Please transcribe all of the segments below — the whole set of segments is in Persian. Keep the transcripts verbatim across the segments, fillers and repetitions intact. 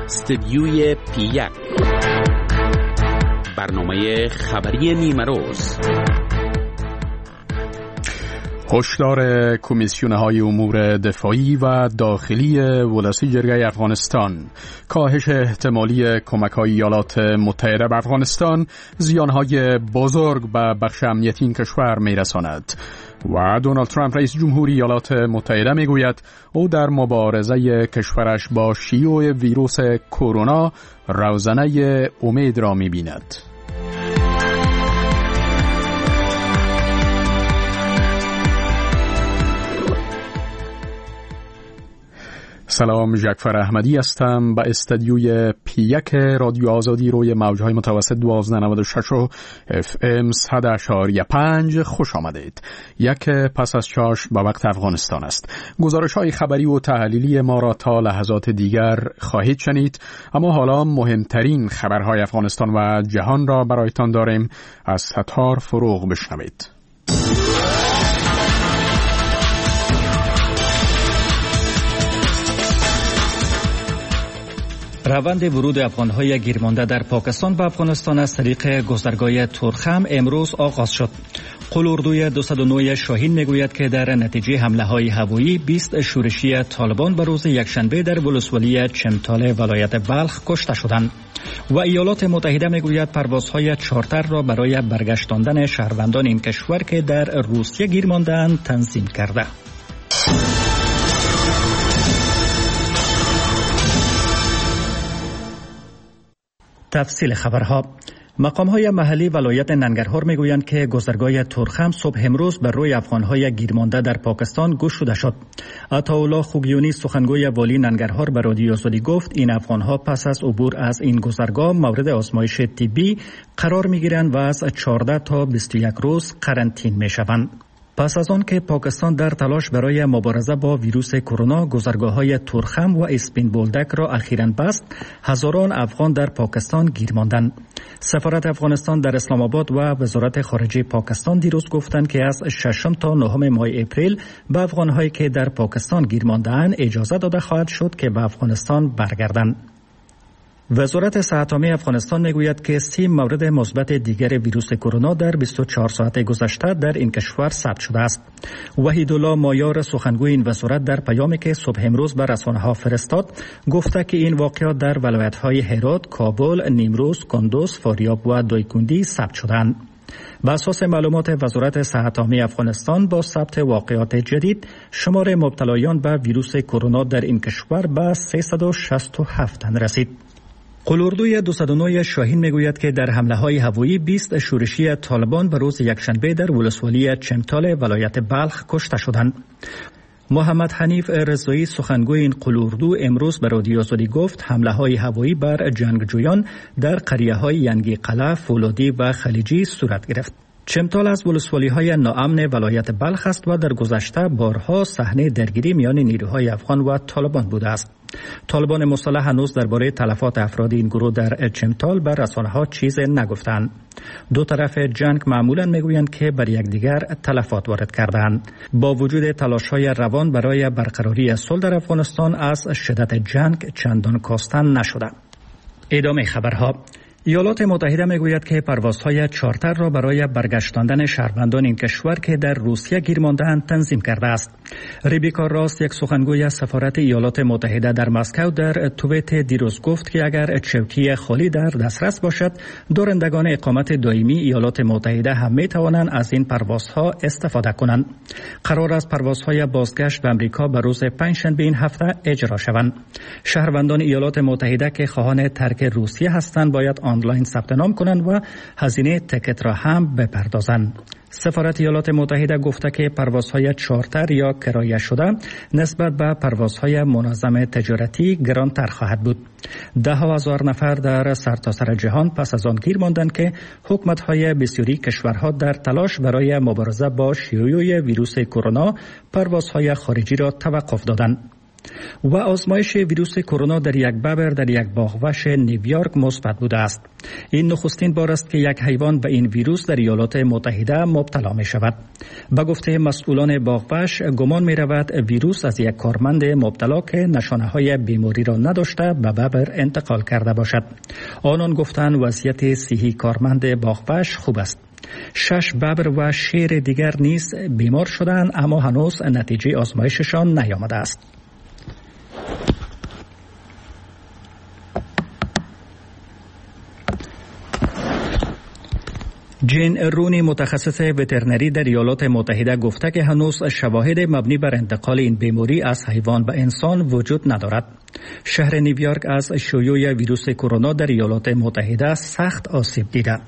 استدیوی پی یک، برنامه خبری نیمه روز. هشدار کمیسیون‌های امور دفاعی و داخلی ولسی جرگه افغانستان: کاهش احتمالی کمک‌های ایالات متحده به افغانستان زیانهای بزرگ به بخش امنیتی این کشور می‌رساند. و دونالد ترامپ رئیس جمهوری ایالات متحده میگوید او در مبارزه کشورش با شیوع ویروس کرونا روزنه امید را می‌بیند. سلام، جعفر احمدی هستم. به استدیوی پی یک رادیو آزادی روی موجهای متوسط دوازده نود و شش و اف ام صد اشاریه پنج خوش آمدید. یک پس از چاش به وقت افغانستان است. گزارش های خبری و تحلیلی ما را تا لحظات دیگر خواهید شنید، اما حالا مهمترین خبرهای افغانستان و جهان را برایتان داریم. از ستار فروغ بشنوید. روند ورود افغان‌های گیرمانده در پاکستان به افغانستان از طریق گذرگاه تورخم امروز آغاز شد. قلوردوی دویست و نه شاهین میگوید که در نتیجه حمله‌های هوایی بیست شورشی طالبان به روز یکشنبه در ولسوالی چمتال ولایت بلخ کشته شدند. و ایالات متحده میگوید پروازهای چارتر را برای برگشتاندن شهروندان این کشور که در روسیه گیر مانده‌اند تنظیم کرده. تفصیل خبرها. مقام‌های محلی ولایت ننگرهار میگویند که گذرگاه تورخم صبح امروز بر روی افغان‌های گیرمانده در پاکستان گشوده شد. عطاالله خوگیونی سخنگوی والی ننگرهار به رادیو آزادی گفت این افغان‌ها پس از عبور از این گذرگاه مورد آزمایش طبی قرار میگیرند و از چهارده تا بیست و یک روز قرنطینه میشوند. پس از آن که پاکستان در تلاش برای مبارزه با ویروس کرونا گذرگاه‌های تورخم و اسپین بولدک را اخیراً بست، هزاران افغان در پاکستان گیر ماندند. سفارت افغانستان در اسلام آباد و وزارت خارجه پاکستان دیروز گفتند که از ششم تا نهم ماه اپریل به افغان‌هایی که در پاکستان گیر مانده‌اند اجازه داده خواهد شد که به افغانستان برگردند. وزارت صحت عامه افغانستان میگوید که سی مورد مثبت دیگر ویروس کرونا در بیست و چهار ساعت گذشته در این کشور ثبت شده است. وحیدالله مایار سخنگوی این وزارت در پیامی که صبح امروز به رسانه‌ها فرستاد گفته که این واقعات در ولایت‌های هرات، کابل، نیمروز، کندوز، فاریاب و دایکندی ثبت شدند. بر اساس معلومات وزارت صحت عامه افغانستان با ثبت واقعات جدید شمار مبتلایان به ویروس کرونا در این کشور به سیصد و شصت و هفت تن رسید. قلوردوی دویست و نه شاهین میگوید که در حمله‌های هوایی بیست شورشی طالبان به روز یکشنبه در ولسوالی چمتال ولایت بلخ کشته شدند. محمد حنیف رضایی سخنگوی این قلوردو امروز به رادیو آزادی گفت حمله‌های هوایی بر جنگجویان در قریه‌های ینگی قلعه، فولادی و خلیجی صورت گرفت. چمتال از ولسوالی‌های ناامن ولایت بلخ است و در گذشته بارها صحنه درگیری میان نیروهای افغان و طالبان بوده است. طالبان مسلح هنوز درباره تلفات افراد این گروه در چمتال بر رسانه‌ها چیز نگفتند. دو طرف جنگ معمولاً میگویند که بر یکدیگر تلفات وارد کردند. با وجود تلاش‌های روان برای برقراری صلح در افغانستان از شدت جنگ چندان کاستن نشده. ادامه خبرها. ایالات متحده میگوید که پروازهای چارتر را برای برگشتاندن شهروندان این کشور که در روسیه گیر مانده‌اند تنظیم کرده است. ریبیکا راست، یک سخنگوی سفارت ایالات متحده در مسکو، در توییت دیروز گفت که اگر چوکی خالی در دسترس باشد، دارندگان اقامت دائمی ایالات متحده هم می توانند از این پروازها استفاده کنند. قرار است پروازهای بازگشت به آمریکا به روز پنجشنبه این هفته اجرا شوند. شهروندان ایالات متحده که خواهان ترک روسیه هستند باید آنلاین ثبت نام کنند و هزینه تکت را هم بپردازند. سفارت ایالات متحده گفته که پروازهای چارتر یا کرایه شده نسبت به پروازهای منظم تجارتی گرانتر خواهد بود. ده هزار نفر در سرتاسر جهان پس از آن گیر ماندند که حکومت‌های بسیاری کشورها در تلاش برای مبارزه با شیوع ویروس کرونا پروازهای خارجی را توقف دادند. و آزمایش ویروس کرونا در یک ببر در یک باغوش نیویورک مثبت بوده است. این نخستین بار است که یک حیوان به این ویروس در ایالات متحده مبتلا می شود. به گفته مسئولان باغوش گمان می رود ویروس از یک کارمند مبتلا که نشانه های بیماری را نداشته به ببر انتقال کرده باشد. آنان گفتند وضعیت صحی کارمند باغوش خوب است. شش ببر و شیر دیگر نیز بیمار شدند اما هنوز نتیجه آزمایششان نیامده است. جین رونی متخصص وترنری در ایالات متحده گفته که هنوز شواهد مبنی بر انتقال این بیماری از حیوان به انسان وجود ندارد. شهر نیویورک از شیوع ویروس کرونا در ایالات متحده سخت آسیب دیده.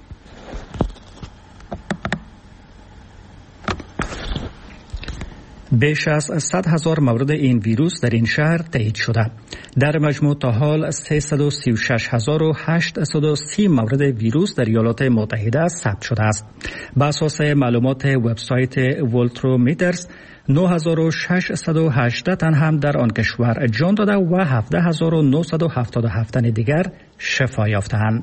بیش از صد هزار مورد این ویروس در این شهر تایید شده. در مجموع تا حال سیصد و سی و شش هزار و هشتصد و سی مورد ویروس در ایالات متحده ثبت شده است. بر اساس معلومات وبسایت ولترومیترز نه هزار و ششصد و هجده تن هم در آن کشور جان داده و هفده هزار و نهصد و هفتاد و هفت تن دیگر شفا یافته‌اند.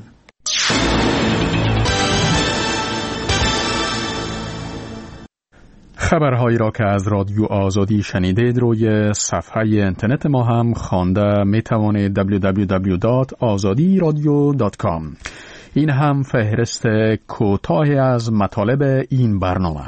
خبرهایی را که از رادیو آزادی شنیدید روی صفحه اینترنت ما هم خوانده می توانید دبلیو دبلیو دبلیو دات آزادی رادیو دات کام. این هم فهرست کوتاهی از مطالب این برنامه.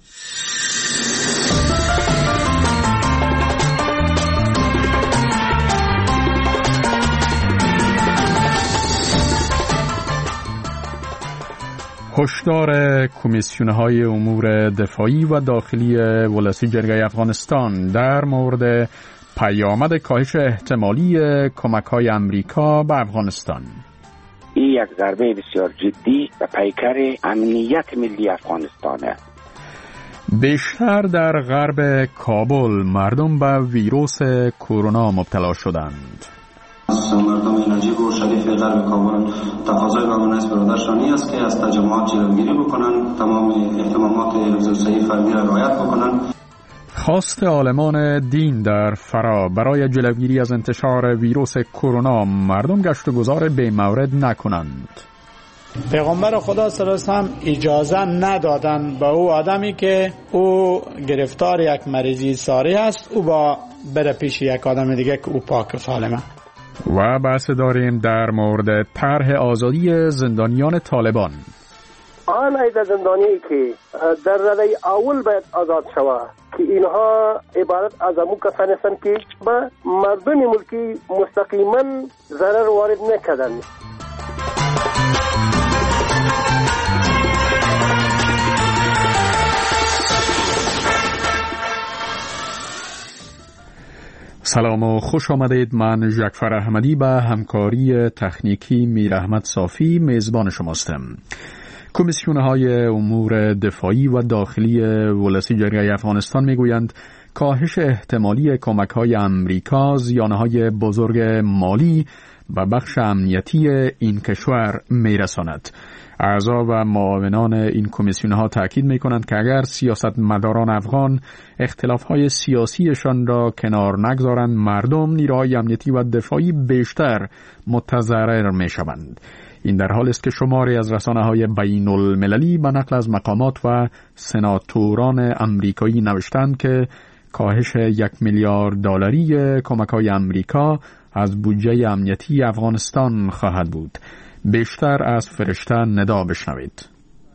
هشدار کمیسیون‌های امور دفاعی و داخلی ولسی جرگه افغانستان در مورد پیامد کاهش احتمالی کمک‌های امریکا به افغانستان. این یک ضربه بسیار جدی به پیکر امنیت ملی افغانستان است. بیشتر در غرب کابل مردم به ویروس کرونا مبتلا شدند. مردم انرژی و شریف غرب کابل تقاضای قانون است برادرشانی است که از تجمعات جلوگیری بکنن، تمام اهتمامات حفظ صحی فردی را رعایت بکنن. خواست عالمان دین در فرا برای جلوگیری از انتشار ویروس کرونا مردم گشت و گذار بی مورد نکنند. پیغمبر خدا صلی الله علیه و سلم اجازه ندادن به او آدمی که او گرفتار یک مریضی ساری است او با بره پیش یک آدم دیگه که او پاک و سالمه. و بحث داریم در مورد طرح آزادی زندانیان طالبان. آن ایده زندانی که در رده اول باید آزاد شود که اینها عبارت از امو کسانی هستند که به مردم ملکی مستقیما ضرر وارد نکردند. سلام و خوش آمدید. من جعفر احمدی به همکاری تکنیکی میر احمد صافی میزبان شماستم. کمیسیون‌های امور دفاعی و داخلی ولسی جرگه افغانستان میگویند کاهش احتمالی کمک‌های امریکا زیانهای بزرگ مالی و بخش امنیتی این کشور میرساند. اعضا و معاونان این کمیسیون‌ها تاکید می‌کنند که اگر سیاستمداران افغان اختلاف‌های سیاسیشان را کنار نگذارند، مردم، نیروهای امنیتی و دفاعی بیشتر متضرر می‌شوند. این در حال است که شماری از رسانه‌های بین المللی به نقل از مقامات و سناتوران امریکایی نوشتند که کاهش یک میلیارد دلاری کمک‌های امریکا از بودجه امنیتی افغانستان خواهد بود. بیشتر از فرشته ندا بشنوید.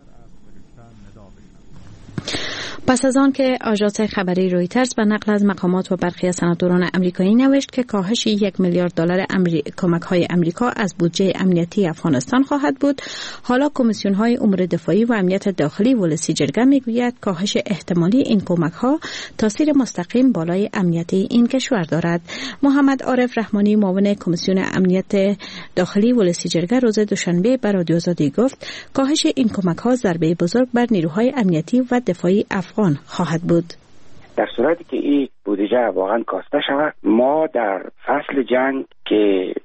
پس از آن که آژانس خبری رویترز به نقل از مقامات و برخی از سناتوران امریکایی نوشت که کاهش یک میلیارد دلار کمک‌های امریکا از بودجه امنیتی افغانستان خواهد بود، حالا کمیسیون‌های امور دفاعی و امنیت داخلی ولسی جرگه میگوید کاهش احتمالی این کمک‌ها تاثیر مستقیم بالای امنیتی این کشور دارد. محمد عارف رحمانی، معاون کمیسیون امنیت داخلی ولسی جرگه، روز دوشنبه به رادیو آزادی گفت کاهش این کمک‌ها ضربه بزرگ بر نیروهای امنیتی و دفاعی افغان خواهد بود. در صورتی که این بودجه واقعا کاسته شود، ما در فصل جنگ که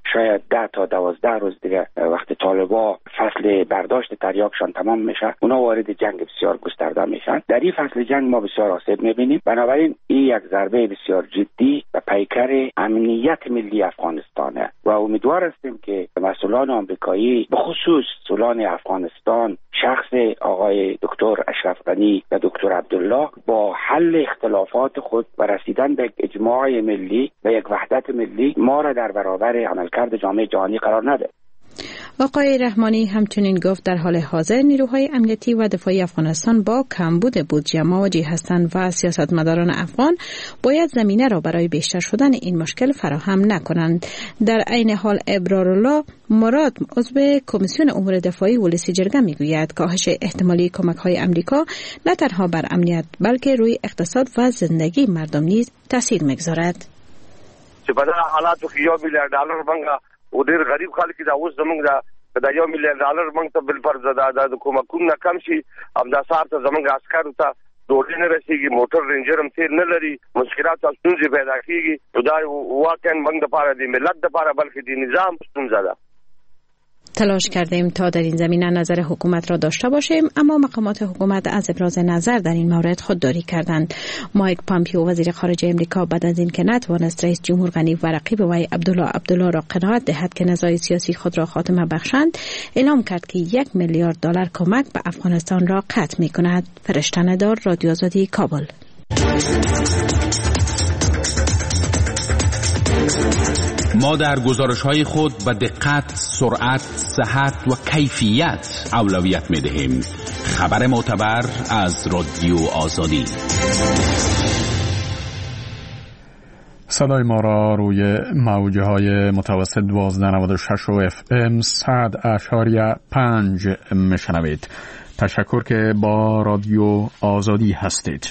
شاید ده تا دوازده روز دیگه وقتی طالبا فصل برداشت تریاکشان تمام میشه اونا وارد جنگ بسیار گسترده میشن. در این فصل جنگ ما بسیار آسیب میبینیم. بنابراین این یک ضربه بسیار جدی و پیکر امنیت ملی افغانستانه و امیدوار هستیم که مسئولان آمریکایی به خصوص مسئولان افغانستان شخص آقای دکتر اشرف غنی و دکتر عبدالله با حل اختلافات خود و رسیدن به اجماع ملی و یک وحدت ملی ما را در برابر عملکرد جامعه جهانی قرار نده. آقای رحمانی همچنین گفت در حال حاضر نیروهای امنیتی و دفاعی افغانستان با کمبود بودجه مواجه هستند و سیاستمداران افغان باید زمینه را برای بیشتر شدن این مشکل فراهم نکنند. در عین حال ابرارالله مراد عضو کمیسیون امور دفاعی ولسی جرگه میگوید کاهش احتمالی کمک‌های آمریکا نه تنها بر امنیت بلکه روی اقتصاد و زندگی مردم نیز تاثیر میگذارد. چې په دغه حالاتو کې یو میلیارډ ډالر بنګه او ډېر غریب خلک دا اوس زمونږ د یو میلیارډ ډالر بنګ ته بل فرض د کومکونه کم شي همدا سار ته زمونږ عسکرو ته ډوډۍ نه رسیږي، موټر رینجر هم تیر نه لري، مشکلات او ستونزې پیدا کیږي. دا واقعا بنګ د لپاره د ملت د لپاره بلکې د نظام ستونزه ده. تلاش کردیم تا در این زمینه نظر حکومت را داشته باشیم، اما مقامات حکومت از ابراز نظر در این مورد خودداری کردند. مایک پامپیو وزیر خارجه امریکا بعد از اینکه نتوانست رئیس جمهور غنی و رقیب وی عبدالله عبدالله را قناعت دهد که نزاع سیاسی خود را خاتمه بخشند، اعلام کرد که یک میلیارد دلار کمک به افغانستان را قطع می کند. فرشته ندار، رادیو آزادی، کابل. ما در گزارش‌های خود به دقت، سرعت، صحت و کیفیت اولویت می‌دهیم. خبر معتبر از رادیو آزادی. صدای ما را روی موج‌های متوسط دوازده نود و شش و اف ام صد اشاریه پنج میشنوید. تشکر که با رادیو آزادی هستید.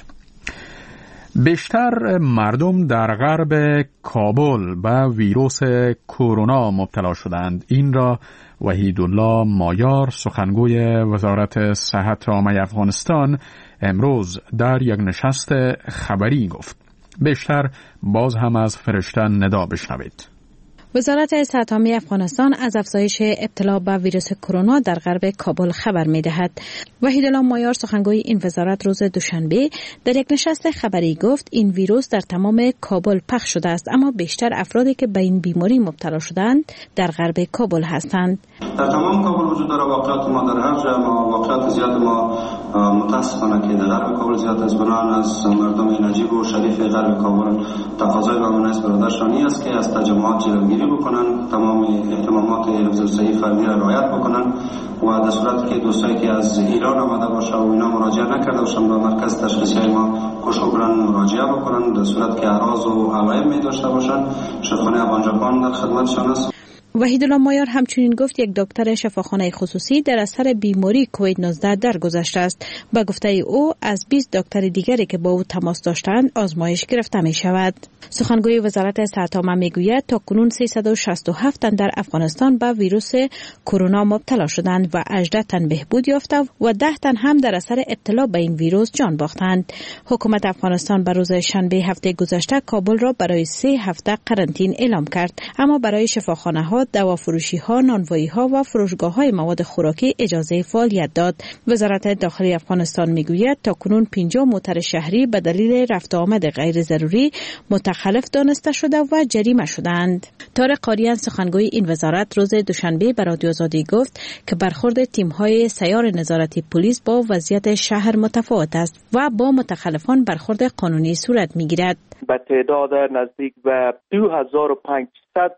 بیشتر مردم در غرب کابل به ویروس کرونا مبتلا شدند. این را وحیدالله مایار، سخنگوی وزارت صحت عامه افغانستان، امروز در یک نشست خبری گفت. بیشتر باز هم از فرشته ندا بشنوید. وزارت صحت عامه افغانستان از افزایش ابتلا به ویروس کرونا در غرب کابل خبر می‌دهد. وحیدالله مایار، سخنگوی این وزارت، روز دوشنبه در یک نشست خبری گفت این ویروس در تمام کابل پخش شده است، اما بیشتر افرادی که به این بیماری مبتلا شدند در غرب کابل هستند. در تمام کابل وجود داره واقعات ما در هر جا، ما واقعات زیاد ما متاسفانه که در غرب کابل زیاد از بنان از مردم نجیب و شریف غرب کابل تقاضای بامانه برادرشانی است که از تجمعات جلوگیری بکنن، تمام اهتمامات حفظ الصحه فردی را رعایت بکنن و در صورتی که دوستایی که از ایران آمده باشه و اینا مراجعه نکرده باشن به مرکز تشخیصی ما کوشگران مراجعه بکنن. در صورتی که اعراض و علائم می داشته باشن شفاخانه افغان ژاپن در خدمتشان است. وحیدالله مایار همچنین گفت یک دکتر شفاخانه خصوصی در اثر بیماری کووید نوزده درگذشته است. به گفته او از بیست دکتر دیگری که با او تماس داشتند آزمایش گرفته می شود. سخنگوی وزارت صحت عامه می گوید تا کنون سیصد و شصت و هفت تن در افغانستان به ویروس کرونا مبتلا شدند و هجده تن بهبود یافته و ده تن هم در اثر ابتلا به این ویروس جان باختند. حکومت افغانستان به روز شنبه هفته گذشته کابل را برای سه هفته قرنطینه اعلام کرد، اما برای شفاخانه ها، دوافروشی ها، نانوایی ها و فروشگاه های مواد خوراکی اجازه فعالیت داد. وزارت داخلی افغانستان میگوید تا کنون پنجاه موتر شهری به دلیل رفت آمد غیر ضروری متخلف دانسته شده و جریمه شدند. طارق قاریان، سخنگوی این وزارت، روز دوشنبه به رادیو آزادی گفت که برخورد تیم های سیار نظارتی پلیس با وضعیت شهر متفاوت است و با متخلفان برخورد قانونی صورت میگیرد. به تعداد نزدیک به دو هزار و پانصد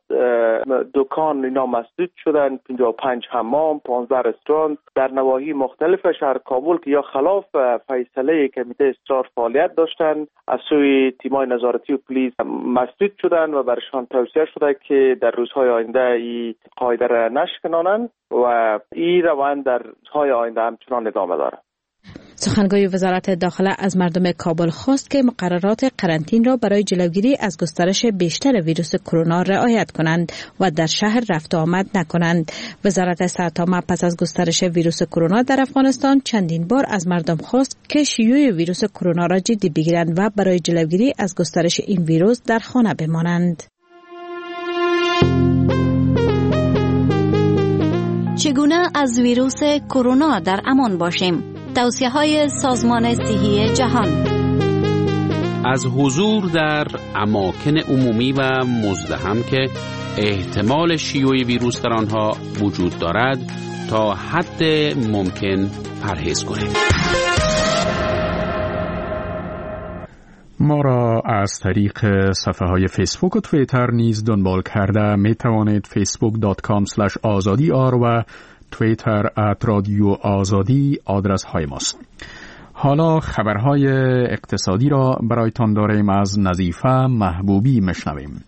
دکان اینا مسدود شدن، پنجاه و پنج حمام، پانزده رستوران در نواحی مختلف شهر کابل که یا خلاف فیصله کمیته اصرار فعالیت داشتند از سوی تیم‌های نظارتی و پلیس مسدود شدند و برشان توصیه شده که در روزهای آینده این قاعده را نشکنانند و این روند در روزهای آینده همچنان ادامه دارد. سخنگوی وزارت داخله از مردم کابل خواست که مقررات قرنطینه را برای جلوگیری از گسترش بیشتر ویروس کرونا رعایت کنند و در شهر رفت و آمد نکنند. وزارت صحت عامه پس از گسترش ویروس کرونا در افغانستان چندین بار از مردم خواست که شیوع ویروس کرونا را جدی بگیرند و برای جلوگیری از گسترش این ویروس در خانه بمانند. چگونه از ویروس کرونا در امان باشیم؟ توصیه‌های سازمان صحی جهان. از حضور در اماکن عمومی و مزدحم که احتمال شیوع ویروس در آنها وجود دارد تا حد ممکن پرهیز کنید. ما را از طریق صفحه های فیسبوک و توییتر نیز دنبال کرده می توانید فیسبوک دات کام اسلش آزادی آر و توییتر ات رادیو آزادی آدرس های ماست. حالا خبرهای اقتصادی را برایتان داریم. از نظیفه محبوبی مشنویم.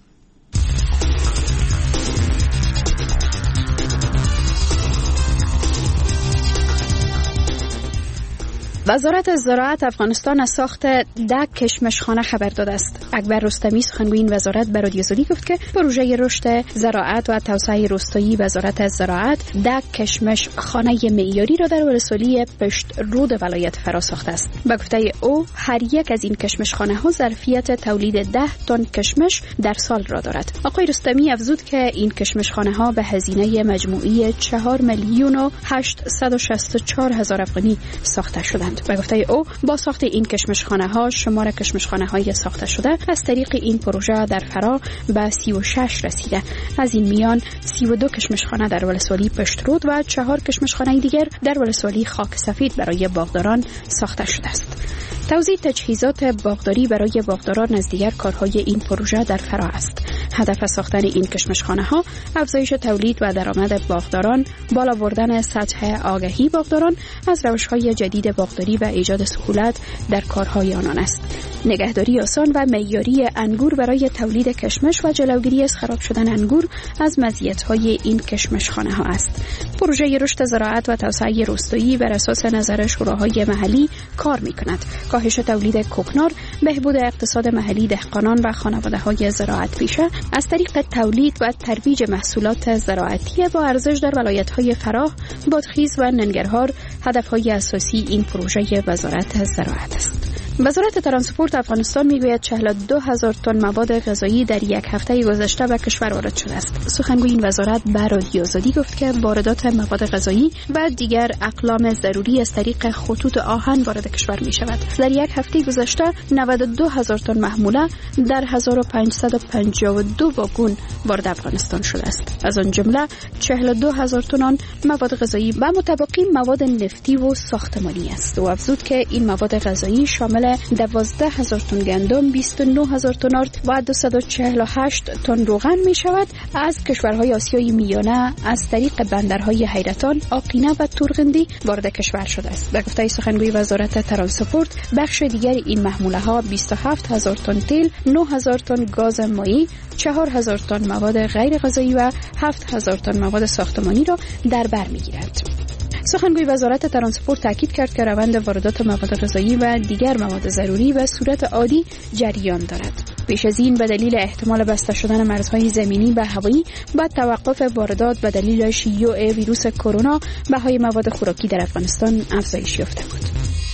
وزارت زراعت افغانستان از ساخت ده کشمشخانه خبر داده است. اکبر رستمی سخنگوی این وزارت به رادیو آزادی گفت که پروژه رشد زراعت و توسعه روستایی وزارت زراعت ده کشمشخانه معیاری را در ولسوالی پشت رود ولایت فرا ساخته است. به گفته او هر یک از این کشمشخانه ها ظرفیت تولید ده تن کشمش در سال را دارد. آقای رستمی افزود که این کشمشخانه ها به هزینه مجموعی چهار میلیون و هشتصد و شصت و چهار هزار افغانی ساخته شدند. به گفته او با ساخت این کشمشخانه ها شمار کشمشخانه های ساخته شده از طریق این پروژه در فرا به سی و شش رسیده. از این میان سی و دو کشمشخانه در ولسوالی پشت رود و چهار کشمشخانه دیگر در ولسوالی خاک سفید برای باغداران ساخته شده است. توزیع تجهیزات باغداری برای باغداران از دیگر کارهای این پروژه در فرا است. هدف ساختن این کشمشخانه ها افزایش تولید و درآمد باغداران، بالا بردن سطح آگاهی باغداران از روش‌های جدید باغداری و ایجاد سهولت در کارهای آنان است. نگهداری آسان و معیاری انگور برای تولید کشمش و جلوگیری از خراب شدن انگور از مزیت‌های این کشمشخانه ها است. پروژه رشد زراعت و توسعه روستایی بر اساس نظر شوراهای محلی کار می‌کند. کاهش تولید کوکنار، بهبود اقتصاد محلی دهقانان و خانواده‌های زراعت پیشه از طریق تولید و ترویج محصولات زراعتی با ارزش در ولایت‌های فراه، بادغیس و ننگرهار هدف‌های اساسی این پروژه وزارت زراعت است. وزارت ترانسپورت افغانستان میگوید چهل و دو هزار تن مواد غذایی در یک هفته گذشته به کشور وارد شده است. سخنگوی این وزارت به رادیو آزادی گفت که واردات مواد غذایی و دیگر اقلام ضروری از طریق خطوط آهن وارد کشور می شود. در یک هفته گذشته نود و دو هزار تن محموله در هزار و پانصد و پنجاه و دو واگن وارد افغانستان شده است. از آن جمله چهل و دو هزار تن مواد غذایی و متبقی مواد نفتی و ساختمانی است. و افزود که این مواد غذایی شامل دوازده هزار تن گندم، بیست و نه هزار تن آرد و دویست و چهل و هشت تن روغن می شود از کشورهای آسیای میانه از طریق بندرهای حیرتان، آقینه و تورغندی وارد کشور شده است. به گفته سخنگوی وزارت ترانسپورت، بخش دیگر این محموله ها بیست و هفت هزار تن تیل، نه هزار تن گاز مایی، چهار هزار تن مواد غیر غذایی و هفت هزار تن مواد ساختمانی را در بر می گیرد. سخنگوی وزارت ترانسپورت تاکید کرد که روند واردات مواد غذایی و دیگر مواد ضروری به صورت عادی جریان دارد. پیش از این به دلیل احتمال بسته شدن مرزهای زمینی و هوایی و توقف واردات به دلیل شیوع ویروس کرونا، بهای مواد خوراکی در افغانستان افزایش یافته بود.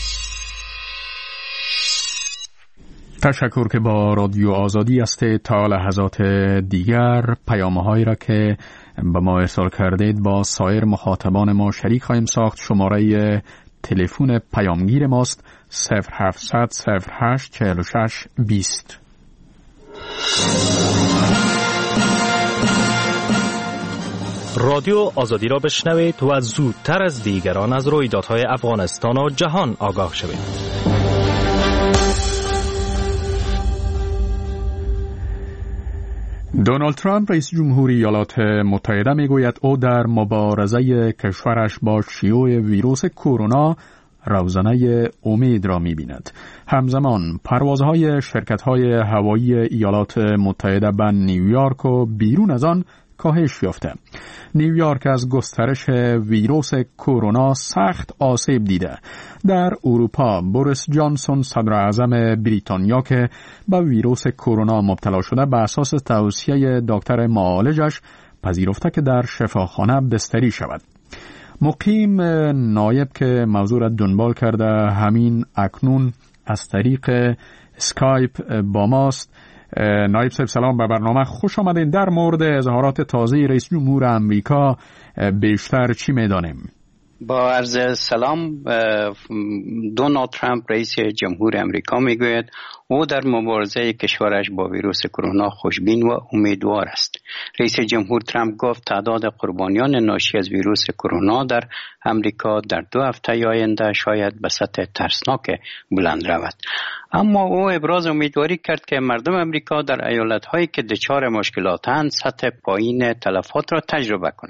تشکر که با رادیو آزادی است. تا لحظات دیگر پیام‌هایی را که به ما ارسال کردید با سایر مخاطبان ما شریک خواهیم ساخت. شماره تلفن پیامگیر ماست صفر هفتصد صفر هشت چهل و شش بیست. رادیو آزادی را بشنوید و زودتر از دیگران از رویدادهای افغانستان و جهان آگاه شوید. دونالد ترامپ رئیس جمهوری ایالات متحده میگوید او در مبارزه کشورش با شیوع ویروس کرونا روزنه امید را می‌بیند. همزمان پروازهای شرکت‌های هوایی ایالات متحده به نیویورک و بیرون از آن کاهش یافته. نیویورک از گسترش ویروس کرونا سخت آسیب دیده. در اروپا بوریس جانسون صدر اعظم بریتانیا که به ویروس کرونا مبتلا شده به اساس توصیه دکتر معالجش پذیرفته که در شفاخانه بستری شود. مقیم نایب که موضوع را دنبال کرده همین اکنون از طریق اسکایپ با ماست. نایب صاحب سلام به برنامه خوش آمدین. در مورد اظهارات تازه رئیس جمهور امریکا بیشتر چی میدانیم؟ با عرض سلام، دونالد ترامپ رئیس جمهور امریکا میگوید او در مبارزه کشورش با ویروس کرونا خوشبین و امیدوار است. رئیس جمهور ترامپ گفت تعداد قربانیان ناشی از ویروس کرونا در امریکا در دو هفته آینده شاید به سطح ترسناک بلند رود. اما او ابراز امیدواری کرد که مردم امریکا در ایالت‌هایی که دچار مشکلاتند سطح پایین تلفات را تجربه کنند.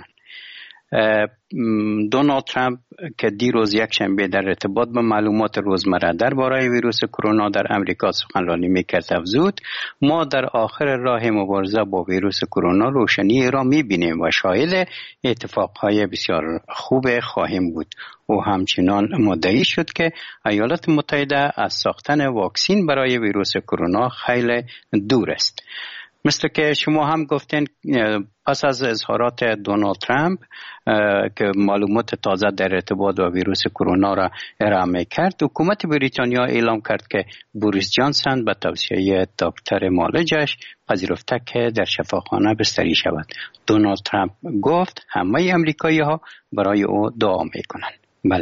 دونالد ترامپ که دیروز یک شنبه در ارتباط با معلومات روزمره درباره ویروس کرونا در امریکا سخنرانی میکرد افزود ما در آخر راه مبارزه با ویروس کرونا روشنی را میبینیم و شاهد اتفاقهای بسیار خوب خواهیم بود. او همچنان مدعی شد که ایالات متحده از ساختن واکسین برای ویروس کرونا خیلی دور است. مثل که شما هم گفتین پس از اظهارات دونالد ترامپ که معلومات تازه در ارتباط با ویروس کرونا را ارائه کرد، حکومت بریتانیا اعلام کرد که بوریس جانسون به توصیه دکتر معالجش پذیرفته که در شفاخانه بستری شود. دونالد ترامپ گفت همه امریکایی ها برای او دعا میکنند. بله.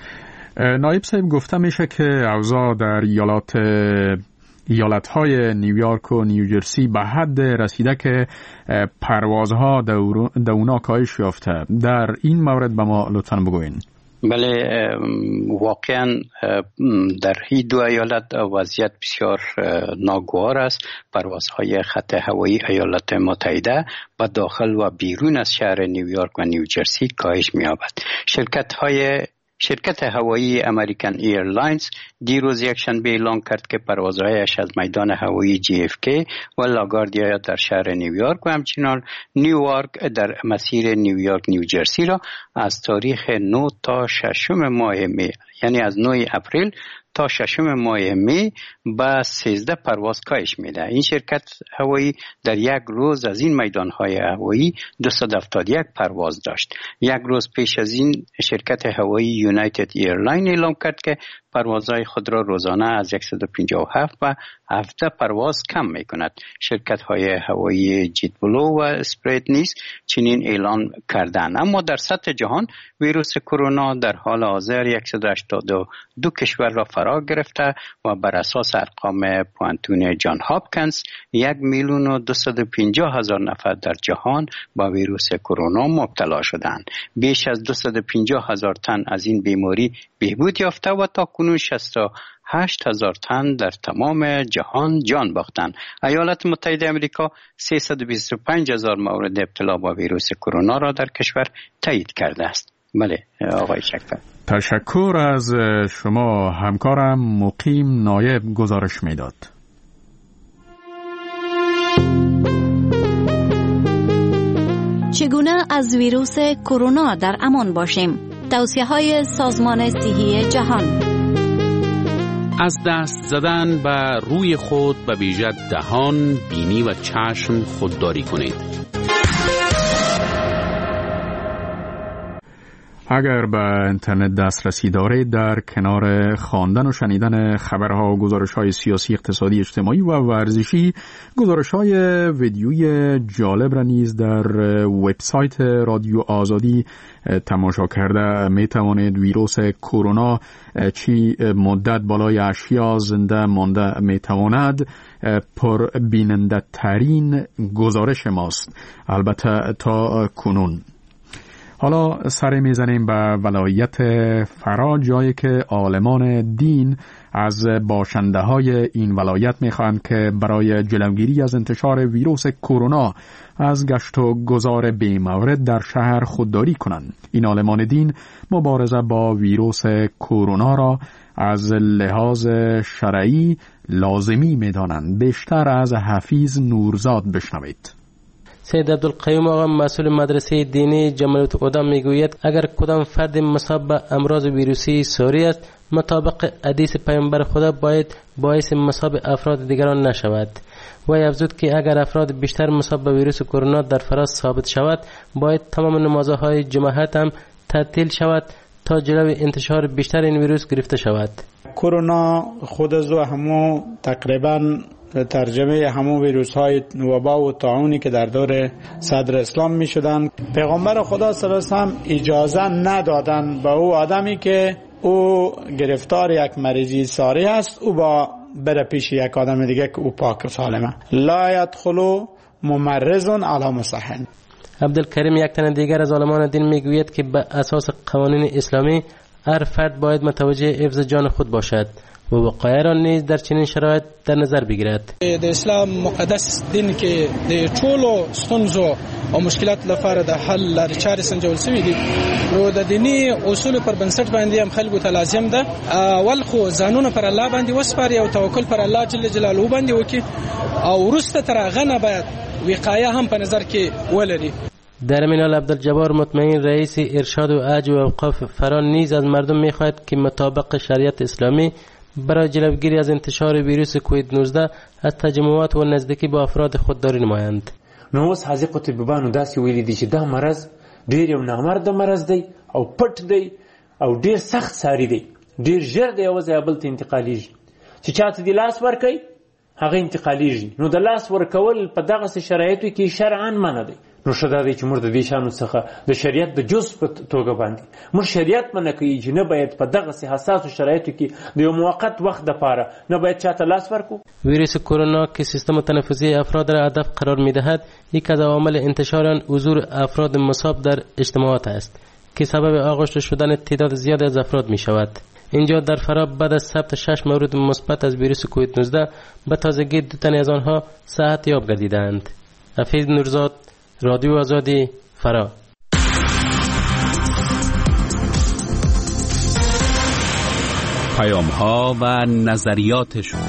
نایب صاحب گفته میشه که اوضاع در ایالات ایالت‌های نیویورک و نیوجرسی به حد رسیده که پروازها در اونا کاهش یافته. در این مورد به ما لطفاً بگوین. بله، واقعاً در این دو ایالت وضعیت بسیار ناگوار است. پروازهای خط هوایی ایالات متحده به داخل و بیرون از شهر نیویورک و نیوجرسی کاهش می‌یابد. شرکت‌های شرکت هوایی امریکن ایرلاینز دیروز یک شنبه اعلام کرد که پروازهایش از میدان هوایی جی اف کی و لاگاردیا در شهر نیویورک و همچنین نیویورک در مسیر نیویورک نیوجرسی را از تاریخ نه تا ششم ماه می، یعنی از نه اپریل تا ششم ماه می به سیزده پرواز کاهش میده. این شرکت هوایی در یک روز از این میدانهای هوایی دویست و هفتاد و یک پرواز داشت. یک روز پیش از این شرکت هوایی یونایتد ایرلاین اعلام کرد که پروازهای خود را روزانه از صد و پنجاه و هفت و هفده پرواز کم می کند. شرکت های هوایی جیت بلو و اسپریت نیز چنین اعلان کردند. اما در سطح جهان ویروس کرونا در حال حاضر صد و هشتاد و دو کشور را فرا گرفته و بر اساس ارقام پوانتون جان هاپکینز یک میلیون و دویست و پنجاه هزار نفر در جهان با ویروس کرونا مبتلا شدند. بیش از دویست و پنجاه هزار تن از این بیماری بهبود یافته و تا کنون شصت و هشت هزار تن در تمام جهان جان باختند. ایالات متحده آمریکا سیصد و بیست و پنج هزار مورد ابتلا با ویروس کرونا را در کشور تایید کرده است. بله آقای شکفر. تشکر از شما. همکارم مقیم نایب گزارش میداد. چگونه از ویروس کرونا در امان باشیم؟ توصیه‌های سازمان صحی جهان. از دست زدن به روی خود به ویژه دهان، بینی و چشم خودداری کنید. اگر به اینترنت دسترسی دارید، در کنار خواندن و شنیدن خبرها و گزارش‌های سیاسی، اقتصادی، اجتماعی و ورزشی، گزارش‌های ویدیویی جالب را نیز در وبسایت رادیو آزادی تماشا کرده می توانید. ویروس کرونا چی مدت بالای اشیا زنده مانده می تواند پر بیننده ترین گزارش ماست، البته تا کنون. حالا سر میزنیم به ولایت فرا، جایی که عالمان دین از باشنده های این ولایت میخواهند که برای جلوگیری از انتشار ویروس کرونا از گشت و گذار بی‌مورد در شهر خودداری کنند. این عالمان دین مبارزه با ویروس کرونا را از لحاظ شرعی لازمی میدانند. بیشتر از حفیظ نورزاد بشنوید. سید عبدالقیوم آقا مسئول مدرسه دینی جمالت قدام میگوید اگر کدام فرد مصاب به امراض ویروسی ساری است، مطابق حدیث پیامبر خدا باید باعث مصاب افراد دیگران نشود. و افزود که اگر افراد بیشتر مصاب به ویروس کرونا در فراز ثابت شود، باید تمام نمازهای جماعت هم تعطیل شود تا جلوی انتشار بیشتر این ویروس گرفته شود. کرونا خود از همو تقریبا ترجمه همون ویروس های وبا و طاعونی که در دور صدر اسلام می شدن. پیغمبر خدا صلی الله علیه و سلم اجازه ندادن به او آدمی که او گرفتار یک مریضی ساری است او با بره پیش یک آدم دیگه که او پاک و سالمه. لا یدخلوا ممرض علی مصح. عبدالکریم یک تن دیگر از علمان دین میگوید که به اساس قوانین اسلامی هر فرد باید متوجه حفظ جان خود باشد و وقایع را نیز در چنین شرایط در نظر بگیرد. د اسلام مقدس دین کې د ټولو ستونزو او مشکلات لپاره د حل لارې چارې سنجول شوې دي. نو د دینی اصول پر بنسټ باندې هم خلکو ته لازم ده اول خو ځانونه پر الله باندې وسپاري او توکل پر الله جل جلاله باندې وکړي او وروسته تر هغه نه باید وقایه هم په نظر کې ولري. در مینال عبدالجبار مطمئن رئیس ارشاد و عجز و اوقاف فران نیز از مردم میخواهد که مطابق شریعت اسلامی برای جلوگیری از انتشار ویروس کووید نوزده از تجمعات و نزدیکی با افراد خودداری نمایند. نو اوس حاذق طبيبانو داسې ویلي دي چې دا مرض ډېر یو نامرده مرض دی او پټ دی او ډېر سخت ساری دی، ډېر ژر د یو ځای بل ته انتقالیږي. چې چاته د لاس ورکوي هغه انتقالیږي. نو د لاس ورکول په دغسې شرایطو کې شرعاً منع دی. نو ښه دا دی چې موږ د دې شیانو څخه د شریعت د جز په توګه باندې موږ شریعت منع کوي چې نه باید په دغسې حساسو شرایطو کې د یو موقت وخت دپاره نه باید چاته لاس ورکو. ویروس کرونا که سیستم تنفسی افراد را هدف قرار می‌دهد، یک از عوامل انتشار آن حضور افراد مصاب در اجتماعات است که سبب آغشته شدن تعداد زیادی از افراد می‌شود. اینجا در فرا بعد از ثبت شش مورد مثبت از ویروس کووید نوزده به تازگی دو تن از آنها صحت یاب گردیدند. حفیظ نورزاد، رادیو آزادی، فرا. پیام‌ها و نظریاتشون.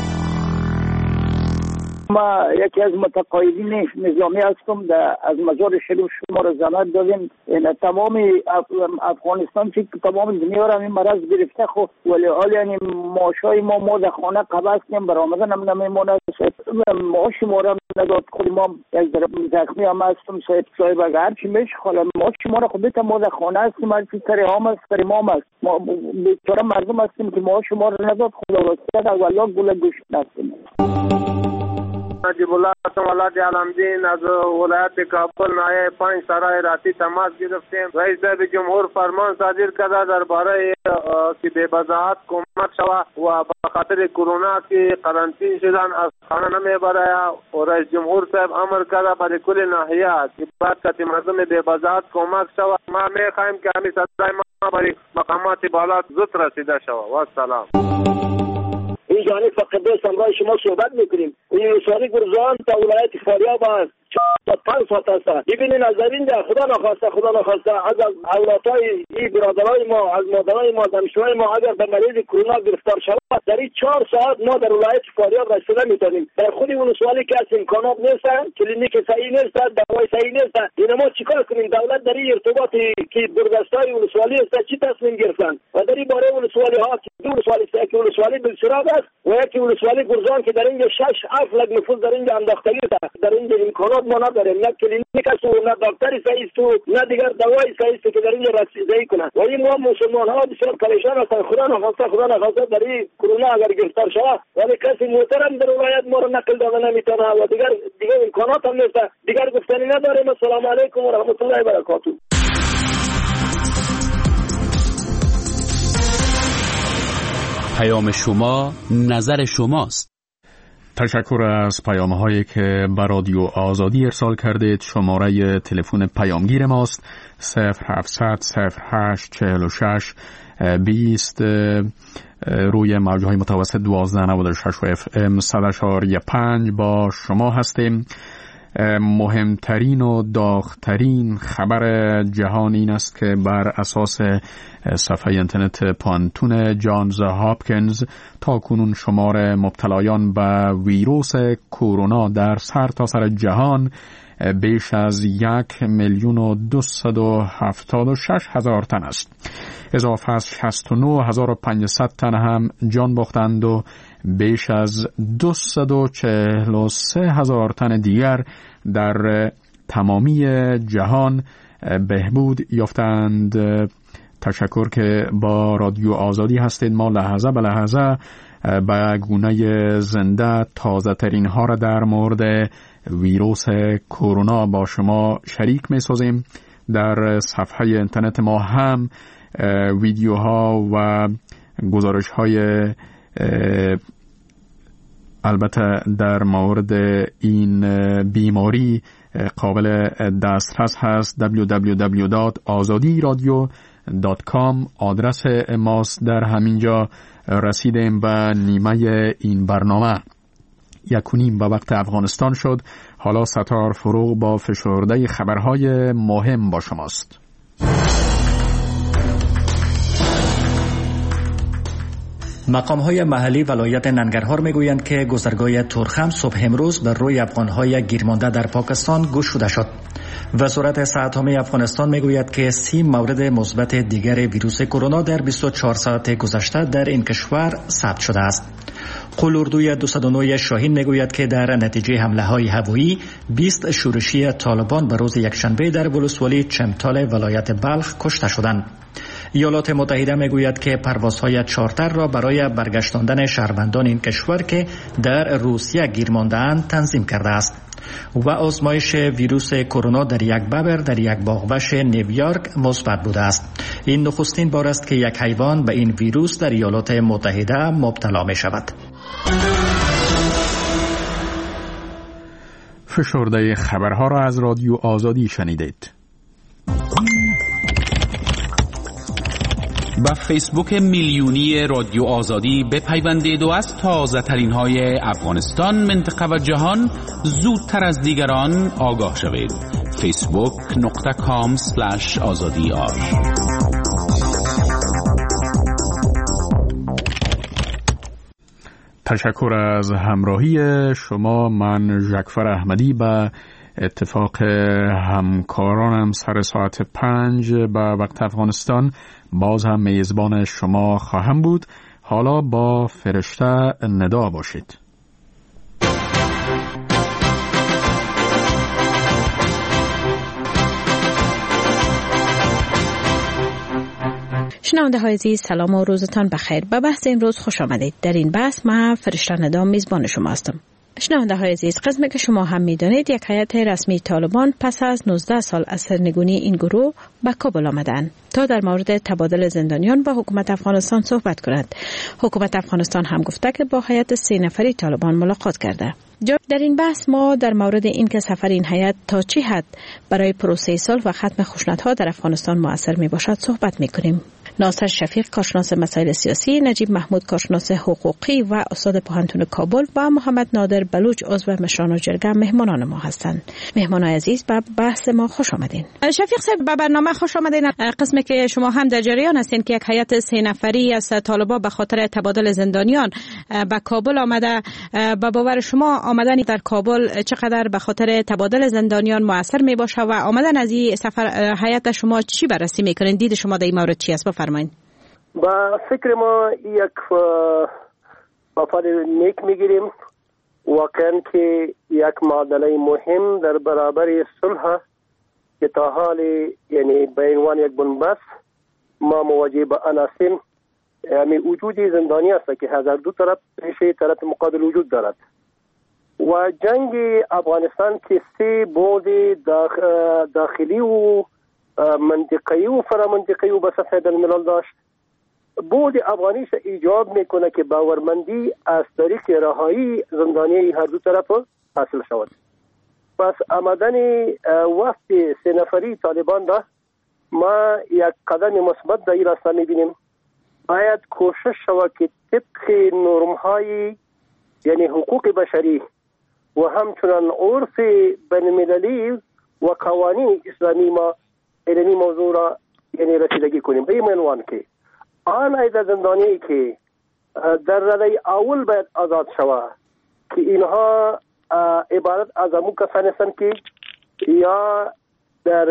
ما یکی از متقاعدین نظامی هستم در از مزار شریف شما را زحمت دادیم. این تمام افغانستان که تمام دنیا را این مرض گرفته خو ولی حال یعنی ماشای ما ما در خانه قبض کنیم برآمدن هم نمیمونه. ماش ما را نداد خود ما یک در زخمی هم هستم صاحب صاحب اگر هرچی میشه خاله ماش ما را خود بیتا ما در خانه هستیم هرچی سر هم است سر امام است ما بیچاره مردم هستیم که ماش ما را نداد خدا واسه در ولا گوله گوشت نستیم. نجیب الله ولاد علمدین از ولایت کابل نایب پنج سرای راتی تماس گرفتیم. رئیس جمهور فرمان صادر کرده درباره که به وضاحت کمک شود و به خاطر کرونا که قرنطین شدن از خانه نمیبره و رئیس جمهور صاحب امر کرده برای کل ناحیه که بعد که مردم به وضاحت کمک شود. ما میخواهیم که همین صدای ما برای مقامات بالا زود رسیده شود. و سلام. این جانب فقط سمرای شما صحبت میکنیم. این اشاری گرزان تا ولایت فاریاب است. تا پنج ساعت است. ببینین از این ده خدا نخواسته خدا نخواسته از اولادای این برادرای ما از مادرای ما دانشجوهای ما اگر به مریض کرونا گرفتار شود در این چهار ساعت ما در ولایت فاریاب رسیده میتونیم. در خود اون سوالی که از امکانات نیست، کلینیک صحیح نیست، دوای صحیح نیست. این ما چیکار کنیم؟ دولت در این ارتباطی که برداشتای اون سوالی است چی تصمیم گرفتن و در این باره اون سوالی ها که دو سوالی است که اون سوالی بالسراب است و یکی اون سوالی گرزان که در اینجا شش افلاک نفوذ در اینجا انداختگی است. در اینجا امکانات ما نداریم، نه کلینیک است و نه دکتری صحیح است و نه دیگر دوای صحیح است که در اینجا رسیدگی کنند. و این ما مسلمان ها بسیار پریشان هستند. خدا نخواسته خدا نخواسته در این کرونا اگر گرفتار شود ولی کسی محترم در ولایت ما را نقل داده نمیتونه و دیگر دیگر امکانات هم نیست. دیگر گفتنی نداریم. السلام علیکم و رحمت الله و برکاته. پیام شما نظر شماست. تشکر از پیام هایی که به رادیو آزادی ارسال کردید. شماره تلفن پیامگیر ماست صفر هفتصد صفر هشت چهل و شش بیست، روی موجهای متوسط دوازده نود و شش و اف ام صد اشاریه پنج با شما هستیم. مهمترین و داغترین خبر جهان این است که بر اساس صفحه اینترنت پانتون جانز هاپکینز تاکنون شمار مبتلایان به ویروس کرونا در سرتاسر جهان بیش از یک میلیون و دویست و هفتاد و شش هزار تن است. اضافه از شصت و نه هزار و پانصد تن هم جان باختند و بیش از دویست و چهل و سه هزار تن دیگر در تمامی جهان بهبود یافتند. تشکر که با رادیو آزادی هستید. ما لحظه به لحظه به گونه زنده تازه ترین ها را در مورد ویروس کرونا با شما شریک می سازیم. در صفحه اینترنت ما هم ویدیوها و گزارش های البته در مورد این بیماری قابل دسترس هست. دبلیو دبلیو دبلیو دات آزادی رادیو دات کام آدرس ماست. در همینجا رسیدیم به نیمه این برنامه. یک و نیم به وقت افغانستان شد. حالا ستار فروغ با فشرده خبرهای مهم با شماست. مقام‌های محلی ولایت ننگرهار میگویند که گذرگاه ترخم صبح امروز بر روی افغان‌های گیرمانده در پاکستان گشوده شد. وزارت صحت عامه افغانستان میگوید که سی مورد مثبت دیگر ویروس کرونا در بیست و چهار ساعت گذشته در این کشور ثبت شده است. قلوردوی دویست و نه شاهین میگوید که در نتیجه حمله‌های هوایی بیست شورشی طالبان به روز یکشنبه در ولسوالی چمتال ولایت بلخ کشته شدند. ایالات متحده میگوید که پروازهای چارتر را برای برگشتاندن شهروندان این کشور که در روسیه گیر مانده‌اند تنظیم کرده است. و آزمایش ویروس کرونا در یک ببر در یک باغوش نیویورک مثبت بوده است. این نخستین بار است که یک حیوان به این ویروس در ایالات متحده مبتلا می شود. فشرده خبرها را از رادیو آزادی شنیدید. با فیسبوک میلیونی رادیو آزادی بپیوندید و از تازه ترین های افغانستان، منطقه و جهان زودتر از دیگران آگاه شوید. فیسبوک نقطه کام سلش آزادی آر. تشکر از همراهی شما. من ژکفر احمدی به اتفاق همکارانم سر ساعت پنج به وقت افغانستان باز هم میزبان شما خواهم بود. حالا با فرشته ندا باشید. شنونده های عزیز، سلام و روزتان بخیر. به بحث امروز خوش آمدید. در این بحث من فرشته ندا میزبان شما هستم. شنونده های عزیز، قسمی که شما هم میدانید یک هیئت رسمی طالبان پس از نوزده سال از سرنگونی این گروه به کابل آمدند تا در مورد تبادل زندانیان با حکومت افغانستان صحبت کنند. حکومت افغانستان هم گفته که با هیئت سه نفری طالبان ملاقات کرده. در این بحث ما در مورد این که سفر این هیئت تا چه حد برای پروسه صلح و ختم خشونت‌ها در افغانستان مؤثر میباشد صحبت میکنیم. ناصر شفیق کارشناس مسائل سیاسی، نجیب محمود کارشناس حقوقی و استاد پوهنتون کابل و محمد نادر بلوچ عضو مشران جرگه مهمانان ما هستند. مهمانان عزیز، به بحث ما خوش آمدین. شفیق صاحب، به برنامه خوش آمدین. قسمی که شما هم در جریان هستین که یک هیئت سه نفری از طالبان به خاطر تبادل زندانیان به کابل آمده. به باور شما آمدن در کابل چقدر به خاطر تبادل زندانیان مؤثر می باشه و آمدن از این سفر هیئت شما چی بررسی میکنین؟ دید شما در این مورد چی است؟ بفرمایید. با فکر ما یک سفر نیک میگیریم. واقعا که یک معادله مهم در برابر صلح که تا حال یعنی به عنوان یک بنبست ما مواجه با عناصر یعنی وجود زندانی است که هزار دو طرف پیش طرف مقابل وجود دارد و جنگ افغانستان که سه بود داخلی و منطقه‌ای و فرامنطقه‌ای و به سطح بین الملل داشت. بود افغانیش ایجاب میکنه که باورمندی از طریق رهایی زندانی هر دو طرف حاصل شود. پس آمدن وفد سه نفری طالبان ده ما یک قدم مثبت در این راستا میبینیم. باید کوشش شود که طبق نرم های یعنی حقوق بشری و همچنان عرف بین المللی و قوانین اسلامی ما این موضوع را یعنی رسیدگی کنیم. به این عنوان که آن ایده زندانی که در رده اول باید آزاد شود که اینها عبارت از امو کسانی هستند که یا در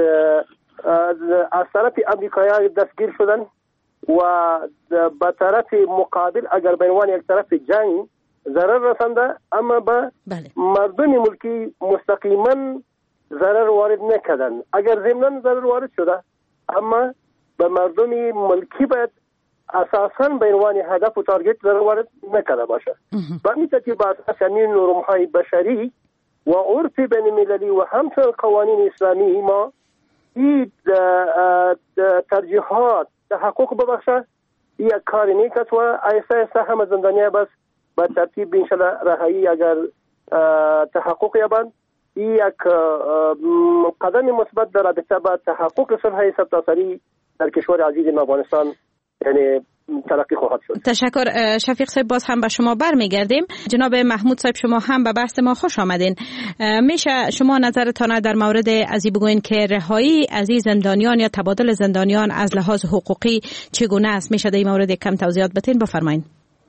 از طرف امریکایی دستگیر شدن و به طرف مقابل اگر به عنوان یک طرف جنگ ضرر رسنده اما به مردم ملکی مستقیما ضرر وارد نکردن. اگر ضمناً ضرر وارد شده اما به مردم ملکی باید اساساً به عنوان هدف و تارگت در وارد نکرده باشه و این ترتیب بر اساس نرم‌های بشری و عرف بین‌المللی و همچنین قوانین اسلامی ما این ترجیحات تحقق ببخشه. یک کار نیک است و آیسته آیسته همه زندانیان بس به ترتیب انشالله رهایی اگر تحقق یابند یک قدم مثبت در رابطه با تحقق صلح سرتاسری در کشور عزیز افغانستان یعنی تلقی خواهد شد. تشکر شفیق صاحب. باز هم به شما برمیگردیم. جناب محمود صاحب شما هم به بحث ما خوش آمدین. میشه شما نظرتان در مورد ازی بگوین که رهایی از این زندانیان یا تبادل زندانیان از لحاظ حقوقی چگونه است؟ میشه در این مورد کم توضیحات بتین؟ بفرمایید.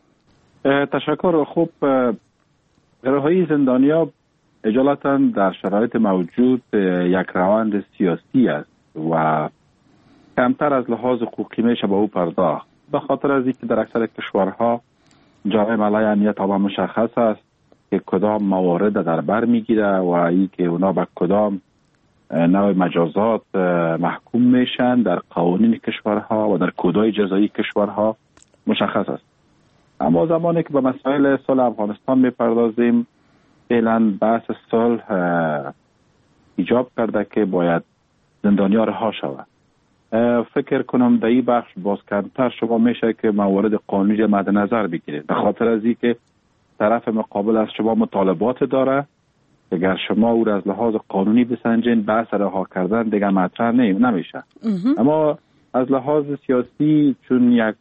تشکر. خوب، رهایی زندانیان اجالتا در شرایط موجود یک روند سیاسی است و کمتر از لحاظ حقوقی میشه به او پرداخت، به خاطر از اینکه در اکثر کشورها جامعه ملای امنیت تمام مشخص است که کدام موارد در بر میگیره و اینکه اونا به کدام نوع مجازات محکوم میشن در قوانین کشورها و در کدای جزایی کشورها مشخص است. اما زمانی که به مسائل صلح افغانستان میپردازیم، فعلا بحث صلح ایجاب کرده که باید زندانیان رها شود. فکر کنم در این بخش باز کمتر شما میشه که موارد قانونی مد نظر بگیرید، به خاطر از اینکه طرف مقابل از شما مطالبات داره. اگر شما او را از لحاظ قانونی بسنجین، بحث رها کردن دیگه مطرح نمیشه. اما از لحاظ سیاسی چون یک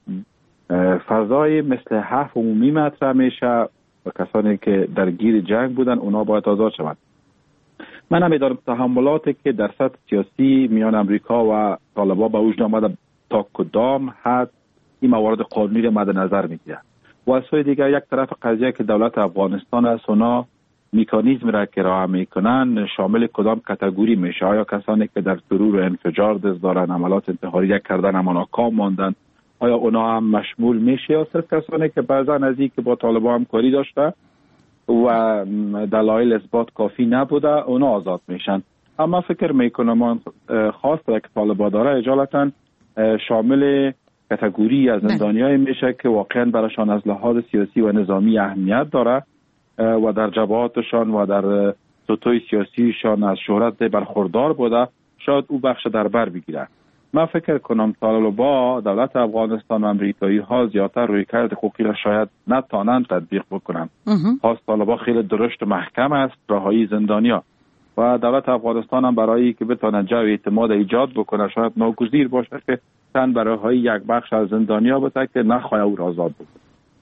فضای مثل حرف عمومی مطرح میشه و کسانی که درگیر جنگ بودن اونا باید آزاد شوند. من نمیدارم تحملاتی که در سطح سیاسی میان امریکا و طالبان به وجود آمده تا کدام حد این موارد قانونی را مد نظر میگیره. و از سوی دیگر یک طرف قضیه که دولت افغانستان است، اونا میکانیزم را که راه میکنن شامل کدام کاتگوری میشه؟ آیا کسانی که در ترور و انفجار دست دارن، عملات انتحاریه کردن اما ناکام ماندن، آیا اونا هم مشمول میشه یا صرف کسانی که بعضا از این که با طالبان همکاری داشته و دلایل اثبات کافی نبوده اونا آزاد میشن؟ اما فکر میکنم من خاص که طالبان داره اجالتا شامل کاتگوری از زندانیای میشه که واقعا براشان از لحاظ سیاسی و نظامی اهمیت داره و در جبهاتشان و در سطوح سیاسیشان از شهرت برخوردار بوده، شاید او بخش در بر بگیره. من فکر کنم طالبان دولت افغانستان و امریکایی ها زیادتر روی کرد حقوقی را شاید نتانند تطبیق بکنن. خاص طالبان خیلی درشت و محکم است رهایی زندانیا و دولت افغانستان هم برای که بتونه جو اعتماد ایجاد بکنه شاید ناگزیر باشه که تن برای رهایی یک بخش از زندانیا بده که نخواه او را آزاد بکنه.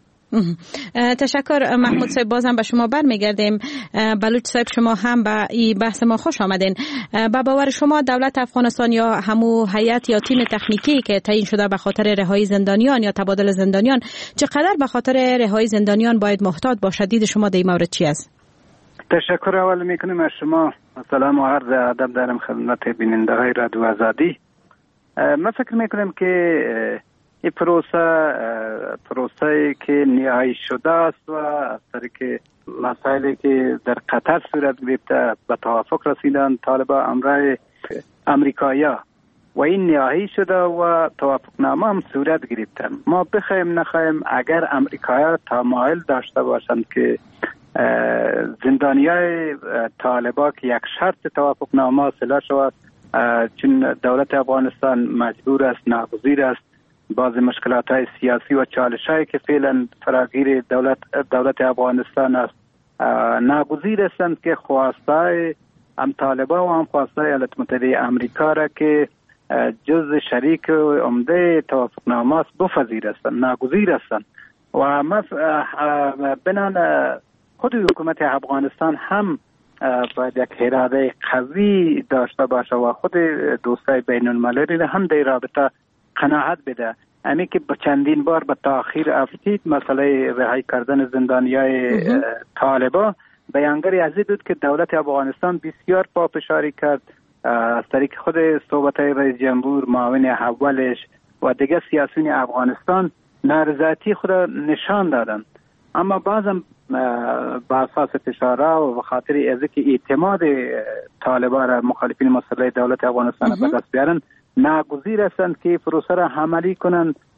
تشکر محمود صاحب. بازم به شما برمیگردیم. بلوچ صاحب شما هم به این بحث ما خوش آمدین. به باور شما دولت افغانستان یا همو هیئت یا تیم تکنیکی که تعیین شده به خاطر رهایی زندانیان یا تبادل زندانیان چقدر به خاطر رهایی زندانیان باید محتاط باشد؟ دید شما در این مورد چی است؟ تشکر اول میکنیم از شما. سلام و عرض ادب دارم خدمت بیننده های رادیو آزادی. ما فکر میکنم که این پروسه پروسه که نهایی شده است و از طریق مسائلی که در قطر صورت گرفته به توافق رسیدن طالبان امرای امریکایا و این نهایی شده و توافقنامه هم صورت گرفتن. ما بخوایم نخوایم اگر امریکایا تمایل داشته باشند که زندانیای طالبان که یک شرط توافقنامه حاصل شود، چون دولت افغانستان مجبور است، ناگزیر است بعض مشکلات های سیاسی و چالش هایی که فعلا فراگیر دولت دولت افغانستان است، ناگزیر هستند که خواسته هم طالبان و هم خواسته ایالات متحده امریکا را که جز شریک عمده توافقنامه است بپذیرند، ناگزیر هستند. و ما بنان خود حکومت افغانستان هم باید یک اراده قوی داشته باشه و خود دوستای بین المللی هم در رابطه قناعت بده. امی که با چندین بار به تاخیر افتید مسئله رهایی کردن زندانیای طالبان بیانگری از این بود که دولت افغانستان بسیار پافشاری کرد از طریق خود صحبت‌های رئیس جمهور، معاون اولش و دیگر سیاسیون افغانستان نارضایتی خود نشان دادند. اما بعضم با اساس فشارها و به خاطر از که اعتماد طالبان را مخالفین مسئله دولت افغانستان به دست بیارن، ناگزیر هستند که پروسه را عملی کنند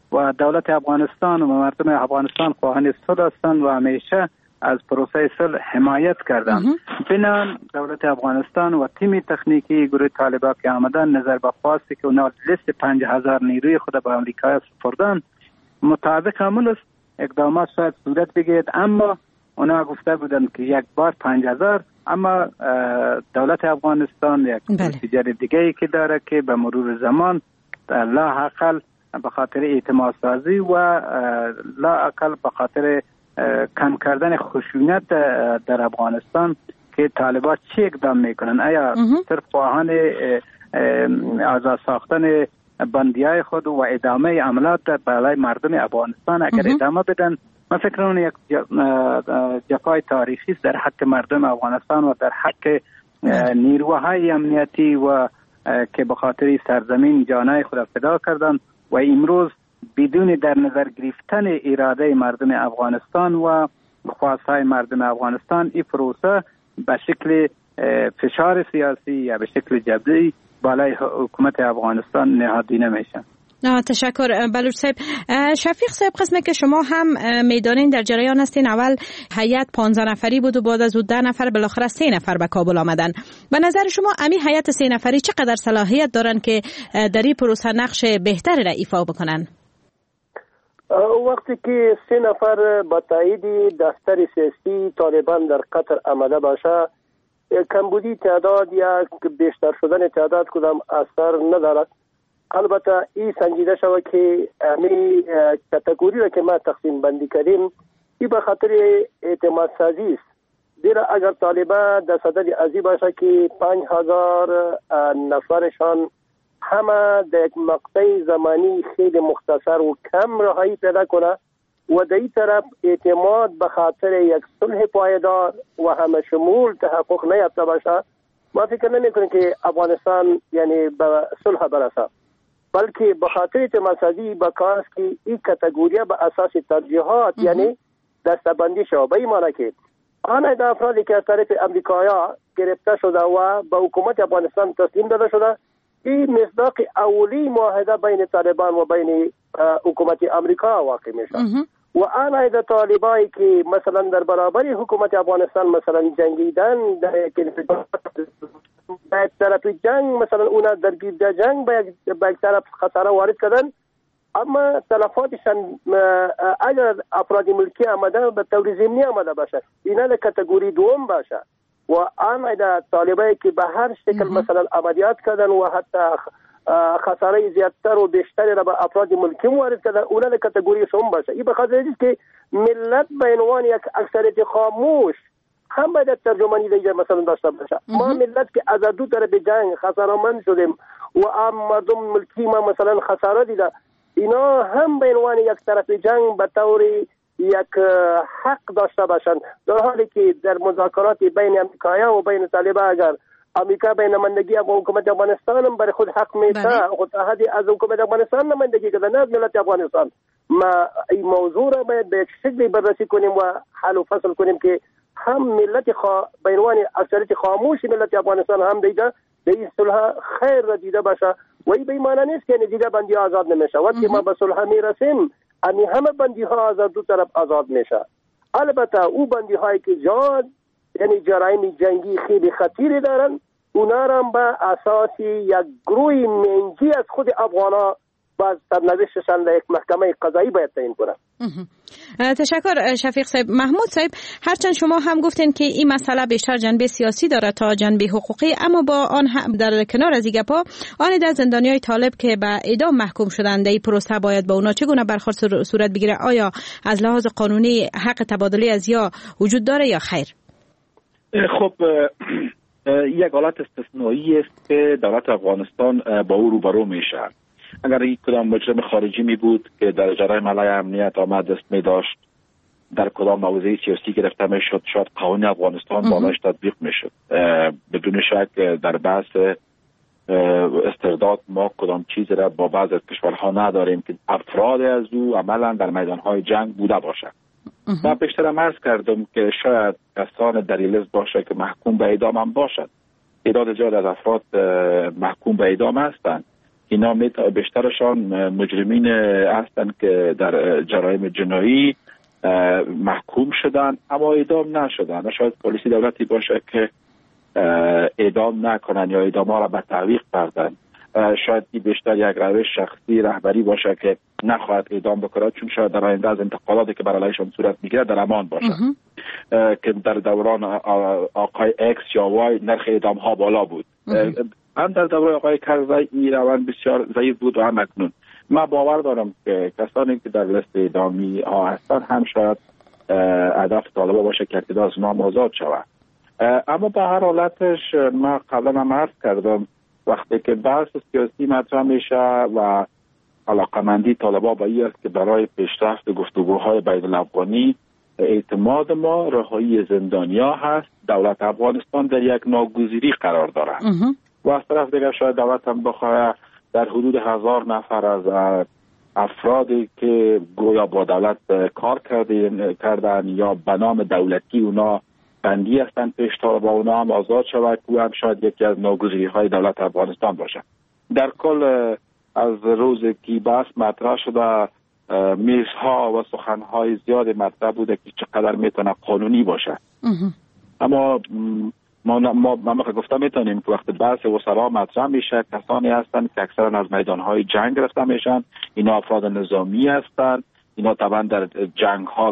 و دولت افغانستان و مردم افغانستان خواهان صلح هستند و همیشه از پروسه صلح حمایت کردند. بنان دولت افغانستان و تیم تکنیکی گروه طالبان که آمدن نظر به خواستی که اونا لیست پنج هزار نیروی خود به امریکا سپردن مطابق عمل است. اقدامات شاید صورت بگیرد، اما اونا گفته بودند که یک بار پنج هزار، اما دولت افغانستان یک پروسیجر دیگه ای که داره که به مرور زمان لا اقل به خاطر اعتماد سازی و لا اقل به خاطر کم کردن خشونت در افغانستان که طالبان چه اقدام میکنن، آیا صرف خواهان آزاد ساختن بندیای خود و ادامه عملیات برای مردم افغانستان اگر ادامه بدن، من فکر کنم یک جفای تاریخی است در حق مردم افغانستان و در حق نیروهای امنیتی و که به خاطر سرزمین جانای خود فدا کردند و امروز بدون در نظر گرفتن اراده مردم افغانستان و خواستهای مردم افغانستان این پروسه به شکل فشار سیاسی یا به شکل جبری بالای حکومت افغانستان نهادی نمیشه. تشکر بلوچ صاحب. شفیق صاحب، قسمه که شما هم میدانین در جریان هستین، اول هیئت پانزده نفری بود و بعد از او ده نفر بالاخره سه نفر به کابل آمدن. به نظر شما امی هیئت سه نفری چقدر صلاحیت دارن که در این پروسه نقش بهتری را ایفا بکنن؟ وقتی که سه نفر با تایید دفتر سیاسی طالبان در قطر آمده باشه، کمبودی تعداد یا بیشتر شدن تعداد کدام اثر ندارد. البته این سنجیده شود که امی کاتگوری را که ما تقسیم بندی کردیم این به خاطر اعتماد سازی است. دیره اگر طالبان در صدد ازی باشه که پنج هزار نفرشان همه در یک مقطع زمانی خیلی مختصر و کم رهایی پیدا کنه و در این طرف اعتماد به خاطر یک صلح پایدار و همه شمول تحقق نیافته باشه، ما فکر نمی کنیم که افغانستان یعنی به صلح برسه، بلکه به خاطر اعتماد سازی با کار است که این کاتگوری به اساس ترجیحات یعنی دسته‌بندی شود. به این معنی که آن افرادی که از طرف امریکایا گرفته شده و به حکومت افغانستان تسلیم داده شده، این مصداق اولی معاهده بین طالبان و بین حکومت امریکا واقع میشه و آن ایده طالبایی که مثلا در برابر حکومت افغانستان مثلا جنگیدن در یک طرف جنگ مثلا اونا درگیر در جنگ به یک طرف خساره وارد کردن، اما تلفاتشان اگر افراد ملکی آمده به طور ضمنی آمده باشه اینا در کاتگوری دوم باشه و آن ایده طالبایی که به هر شکل مثلا عملیات کردن و حتی خساره زیادتر و بیشتری را به افراد ملکی وارد کردن اونا در کاتگوری سوم باشه. این به خاطر است که ملت به عنوان یک اکثریت خاموش هم باید ترجمانی دیگه مثلا داشته باشه. ما ملت که از دو طرف جنگ خساره‌مند شدیم و عام مردم ملکی ما مثلا خساره دیده، اینا هم به عنوان یک طرف جنگ به طور یک حق داشته باشند، در حالی که در مذاکرات بین امریکایا و بین طالبان اگر امریکا به نمایندگی حکومت افغانستان هم برای خود حق میده، خود احدی از حکومت افغانستان نمایندگی کرده، نه ملت افغانستان. ما این موضوع را باید به یک شکلی بررسی کنیم و حل و فصل کنیم که هم ملت خوا... به عنوان اکثریت خاموش ملت افغانستان هم دیده به این صلح خیر را دیده باشه و این به این معنی نیست که دیگه بندی ها آزاد نمیشه. وقتی ما به صلح میرسیم امی همه بندی ها آزاد دو طرف آزاد میشه. البته او بندی هایی که جاد یعنی جرایم جنگی خیلی خطیری دارن اونا را به اساس یک گروه منجی از خود افغانا باز سرنوشتشان در یک محکمه قضایی باید تعیین کنه. تشکر شفیق صاحب. محمود صاحب، هرچند شما هم گفتین که این مسئله بیشتر جنبه سیاسی داره تا جنبه حقوقی، اما با آن هم در کنار از این گپا آن در زندانیای طالب که به اعدام محکوم شدند این پروسه باید با اونا چگونه برخورد صورت بگیره؟ آیا از لحاظ قانونی حق تبادله ازیا وجود داره یا خیر؟ خب یک حالت استثنایی است که دولت افغانستان با او روبرو میشه. اگر یک کدام مجرم خارجی می بود که در جرایم علیه امنیت آمد دست می داشت، در کدام موضع سیاسی گرفته می شد، شاید قانون افغانستان بالایش تطبیق می شد. بدون شک در بحث استرداد ما کدام چیزی را با بعض از کشورها نداریم که افراد از او عملا در میدانهای جنگ بوده باشد. من بیشترم عرض کردم که شاید کسان در این لیست باشه که محکوم به اعدام هم باشد. تعداد زیاد از افراد محکوم به اعدام هستند اینا بیشترشان مجرمین هستند که در جرایم جنایی محکوم شدن اما اعدام نشدن. شاید پلیسی دولتی باشه که اعدام نکنن یا اعدام ها را به تعویق بردن. شاید بیشتر یک روش شخصی رهبری باشه که نخواهد اعدام بکنه، چون شاید در آینده از انتقالاتی که برای علیشان صورت میگیره در امان باشه که در دوران آقای اکس یا وای نرخ اعدام ها بالا بود. هم در دوران آقای کرزی این روند بسیار ضعیف بود و هم اکنون. من باور دارم که کسانی که در لیست اعدامی ها هستن هم شاید هدف طالبا باشه که اقتدار از اونها آزاد شود. اما به هر حالتش من قبلا هم عرض کردم وقتی که بحث سیاسی مطرح میشه و علاقمندی طالبا به این است که برای پیشرفت گفتگوهای بین الافغانی اعتماد ما رهایی زندانیا هست، دولت افغانستان در یک ناگزیری قرار دارد و از طرف دیگر شاید دولت هم بخواه در حدود هزار نفر از افرادی که گویا با دولت کار کردن یا به نام دولتی اونا بندی هستند پیش طالبا اونا هم آزاد شود که هم شاید یکی از ناگزیری های دولت افغانستان باشه. در کل از روز که بحث مطرح شده میزها و سخنهای زیاد مطرح بوده که چقدر میتونه قانونی باشه. اما ما ما ما گفتم میتونیم که وقت بحث وزرا مطرح میشه کسانی هستند که اکثرا از میدانهای جنگ گرفته میشن، اینا افراد نظامی هستند، اینا طبعا در جنگ ها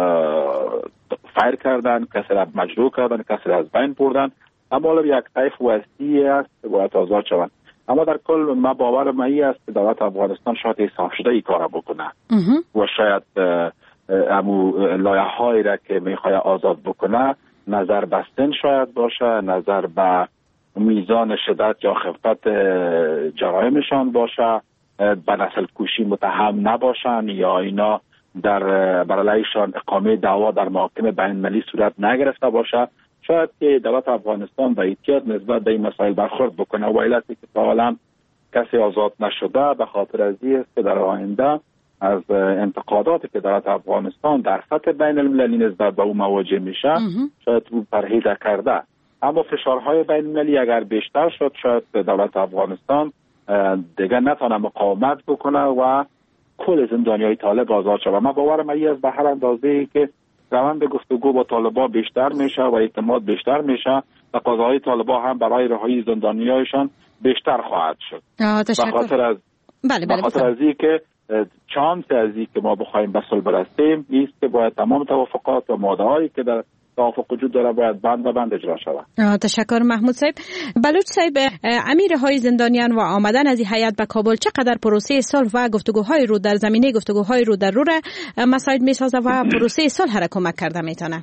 فایر کردن، کسی را مجروح کردن، کسی را از بین بردن، اما یک طیف وسیعی است که باید آزاد شوند. اما در کل ما باور مایی است که دولت افغانستان شاید اصلاح شده ای کار بکنه و شاید امو لایه هایی را که میخواد آزاد بکنه نظر بستن شاید باشه، نظر به میزان شدت یا خفت جرایمشان باشه، به نسل کشی متهم نباشن یا اینا در برایشان اقامه دعوا در محاکم بین المللی صورت نگرفته باشه. شاید که دولت افغانستان به احتیاط نسبت به این مسائل برخورد بکنه و علتی که تا حالا کسی آزاد نشده به خاطر از این است که در آینده از انتقاداتی که دولت افغانستان در سطح بین المللی نسبت به او مواجه میشه شاید او پرهیز کرده. اما فشارهای بین المللی اگر بیشتر شد شاید دولت افغانستان دیگه نتونه مقاومت بکنه و کل زندانیای طالب آزاد شود. من باورم این است به هر اندازه‌ای که روند گفتگو با طالبا بیشتر میشه و اعتماد بیشتر میشه و تقاضاهای طالبا هم برای رهایی زندانیایشان بیشتر خواهد شد. به خاطر از بله بله به خاطر از اینکه چانس از این که ما بخوایم به صلح برسیم نیست که باید تمام توافقات و ماده‌هایی که در توافق وجود داره باید بند به بند اجرا شود. تشکر محمود صاحب. بلوچ صاحب، امیرهای زندانیان و آمدن از این هیئت به کابل چقدر پروسه صلح و گفتگوهای رو در زمینه گفتگوهای رو در رو را مساعد میسازه و پروسه صلح را کمک کرده میتونه؟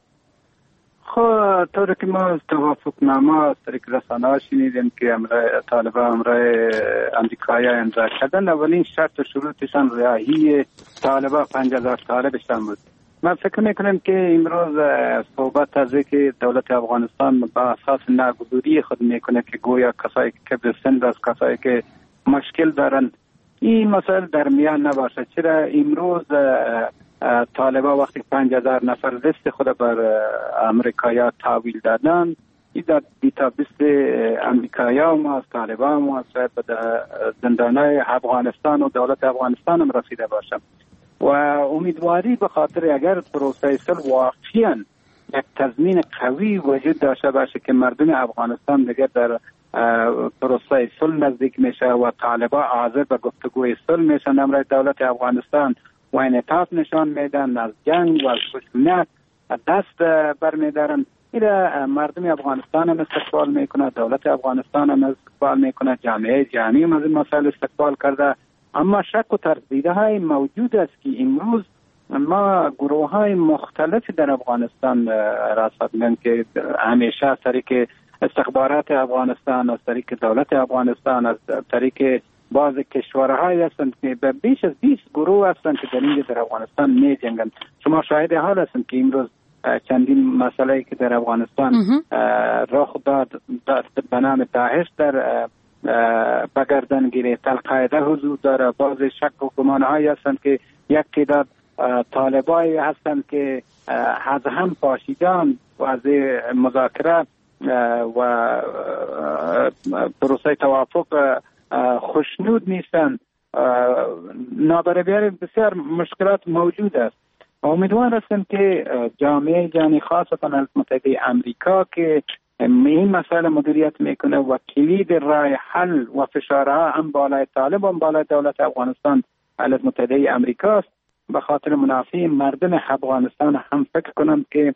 خب طوری که ما توافق نامه از طریق رسانه‌ها شنیدیم که امرای طالبان امرای امریکایی امضا کردن، اولین شرط و شروطشان رهایی طالبان پنج هزار طالبشان بود. من فکر میکنم که امروز صحبت از که دولت افغانستان به اساس ناگزیری خود میکنه که گویا کسایی که به سند از کسایی که مشکل دارن این مسائل در میان نباشه. چرا امروز طالبان وقتی پنج هزار نفر لیست خود بر امریکایا تحویل دادن این در دیتابیس امریکایا ما از طالبان ما از زندانهای افغانستان و دولت افغانستان هم رسیده باشه و امیدواری به خاطر اگر پروسه صلح واقعاً یک تضمین قوی وجود داشته باشه که مردم افغانستان دیگر در پروسه صلح نزدیک میشه و طالبان حاضر به گفتگوی صلح میشن، امروز دولت افغانستان و انعطاف نشان میدن از جنگ و از خشونت دست برمیدارن، ایره مردم افغانستان هم استقبال میکنه، دولت افغانستان هم استقبال میکنه، جامعه جهانی هم از این مسائل استقبال کرده. اما شک و تردیده های موجود است که امروز ما گروه های مختلفی در افغانستان راست میگن که همیشه از طریق استخبارات افغانستان، از طریق دولت افغانستان، از طریق بعض کشورهای هستند که به بیش از بیست گروه هستند که در اینجا در افغانستان می جنگن. شما شاهد حال هستند که امروز چندین مسئله که در افغانستان رخ داد به نام داعش در بگردن گرفت، القاعده حضور داره، بعض شک و گمان هایی هستند که یک تعداد طالبایی هستند که از هم پاشیدن و از مذاکره و پروسه توافق خوشنود نیستند. نابرابری بسیار مشکلات موجود است. امیدوار هستم که جامعه جهانی خاصتا ایالات متحده آمریکا که این مسئله مدیریت میکنه و کلید راه حل و فشارها هم بالای طالب و هم بالای دولت افغانستان ایالات متحده آمریکا است، به خاطر منافع مردم افغانستان هم فکر کنم که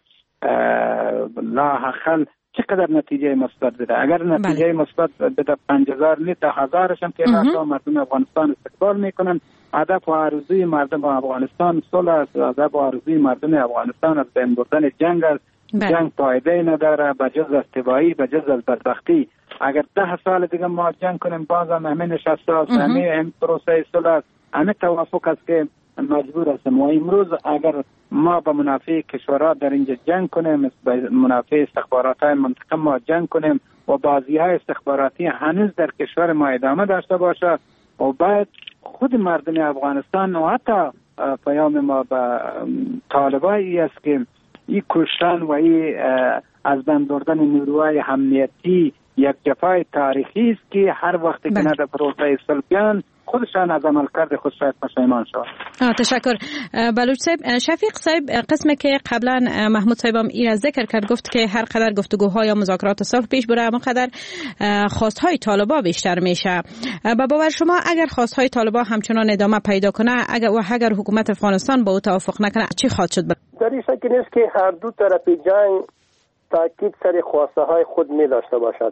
لاحقاً چقدر نتیجه مثبت بده. اگر نتیجه مثبت بده پنج هزار نه تا هزارش هم که مردم افغانستان استقبال میکنن. هدف و آرزوی مردم افغانستان صلح است. هدف و آرزوی مردم افغانستان از بین بردن جنگ است. جنگ فایده نداره به جز از تباهی، به جز از بدبختی. اگر ده سال دیگه ما جنگ کنیم باز هم همه نشسته است، همه این پروسه صلح، همه توافق است که مجبور هستیم. و امروز اگر ما به منافع کشورها در اینجا جنگ کنیم، به منافع استخبارات های منطقه ما جنگ کنیم و بازی های استخباراتی هنوز در کشور ما ادامه داشته باشه و بعد خود مردم افغانستان و حتی پیام ما به طالبایی است که این کشتن و این از بین بردن نیروهای امنیتی یک جفای تاریخی است که هر وقت که نه در پروسه صلح بیان خودشان از عمل کرده خود شاید پشیمان شود. تشکر. بلوچ صاحب، شفیق صاحب قسمی که قبلا محمود صاحب هم این ذکر کرد، گفت که هر قدر گفتگوها یا مذاکرات صلح پیش بره اما قدر خواستهای طالبا بیشتر میشه. با باور شما اگر خواستهای طالبا همچنان ادامه پیدا کنه اگر و اگر حکومت افغانستان با او توافق نکنه چی خواهد شد؟ در این شک نیست که هر دو طرف جنگ تاکید سر خواسته های خود می داشته باشد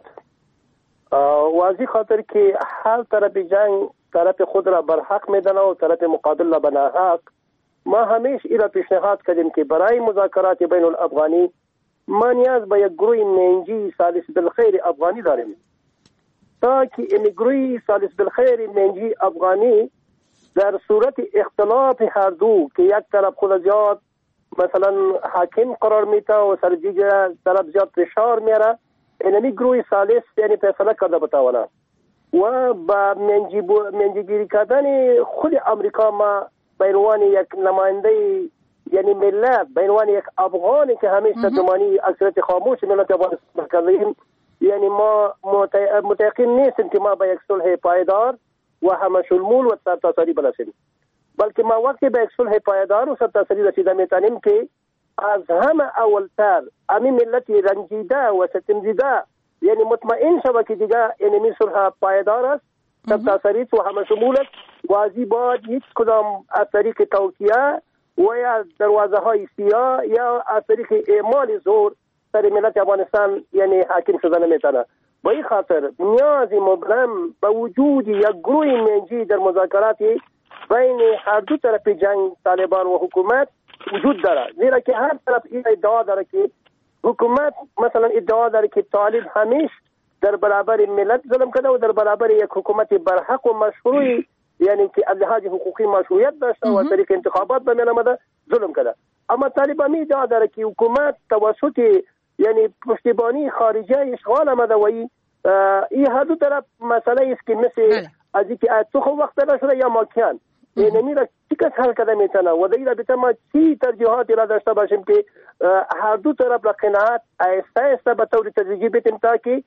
و از این خاطر که هر طرف جنگ طرف خود را بر حق میدانه و طرف مقابل را به ناحق. ما همیشه این را پیشنهاد کردیم که برای مذاکرات بین الافغانی ما نیاز به یک گروه منجی سالس بالخیر افغانی داریم تا که این گروه سالس بالخیر منجی افغانی در صورت اختلاف هر دو که یک طرف خود زیاد مثلا حاکم قرار میته و سر دیگر طرف زیاد فشار میاره، اینمی گروه سالس یعنی فیصله کرده بتاونه و با منجیگیری کردن خود امریکا ما به عنوان یک نماینده یعنی ملت، به عنوان یک افغانی که همیشه ترجمانی اکثریت خاموش ملت افغانستان کردیم، یعنی ما متيقن نیستیم که ما به یک صلح پایدار و همه شمول و سرتاسری برسیم، بلکه ما وقتی به یک صلح پایدار و سرتاسری رسیده میتونیم که از همه اولتر امی ملتی رنجیده و ستمزیده یعنی مطمئن شوه که دیگه اینمی صلح پایدار است، سرتاسری و همه شمول است و ازی باید هیچ کدام از طریق توصیه و یا دروازه های سیاه یا از طریق اعمال زور سر ملت افغانستان یعنی حاکم شدن نمیتونه. با این خاطر نیازی مبرم به وجود یک گروه منجی در مذاکرات بین هر دو طرف جنگ طالبان و حکومت وجود داره، زیرا که هر طرف این ادعا داره که حکومت مثلا ادعا داره که طالب همیشه در برابر ملت ظلم کرده و در برابر یک حکومت برحق و مشروعی یعنی که از لحاظ حقوقی مشروعیت داشته و طریق انتخابات به میان آمده ظلم کرده. اما طالب می ادعا داره که حکومت توسط یعنی پشتیبانی خارجی اشغال آمده و این هر دو طرف مسئله است که مثل از اینکه تو خو وقت نشده یا ماکیان اینمی را چیکس حل کرده میتونه و در این رابطه ما چی ترجیحاتی را داشته باشیم که هر دو طرف را قناعت آهسته آهسته به طور تدریجی بدیم تا که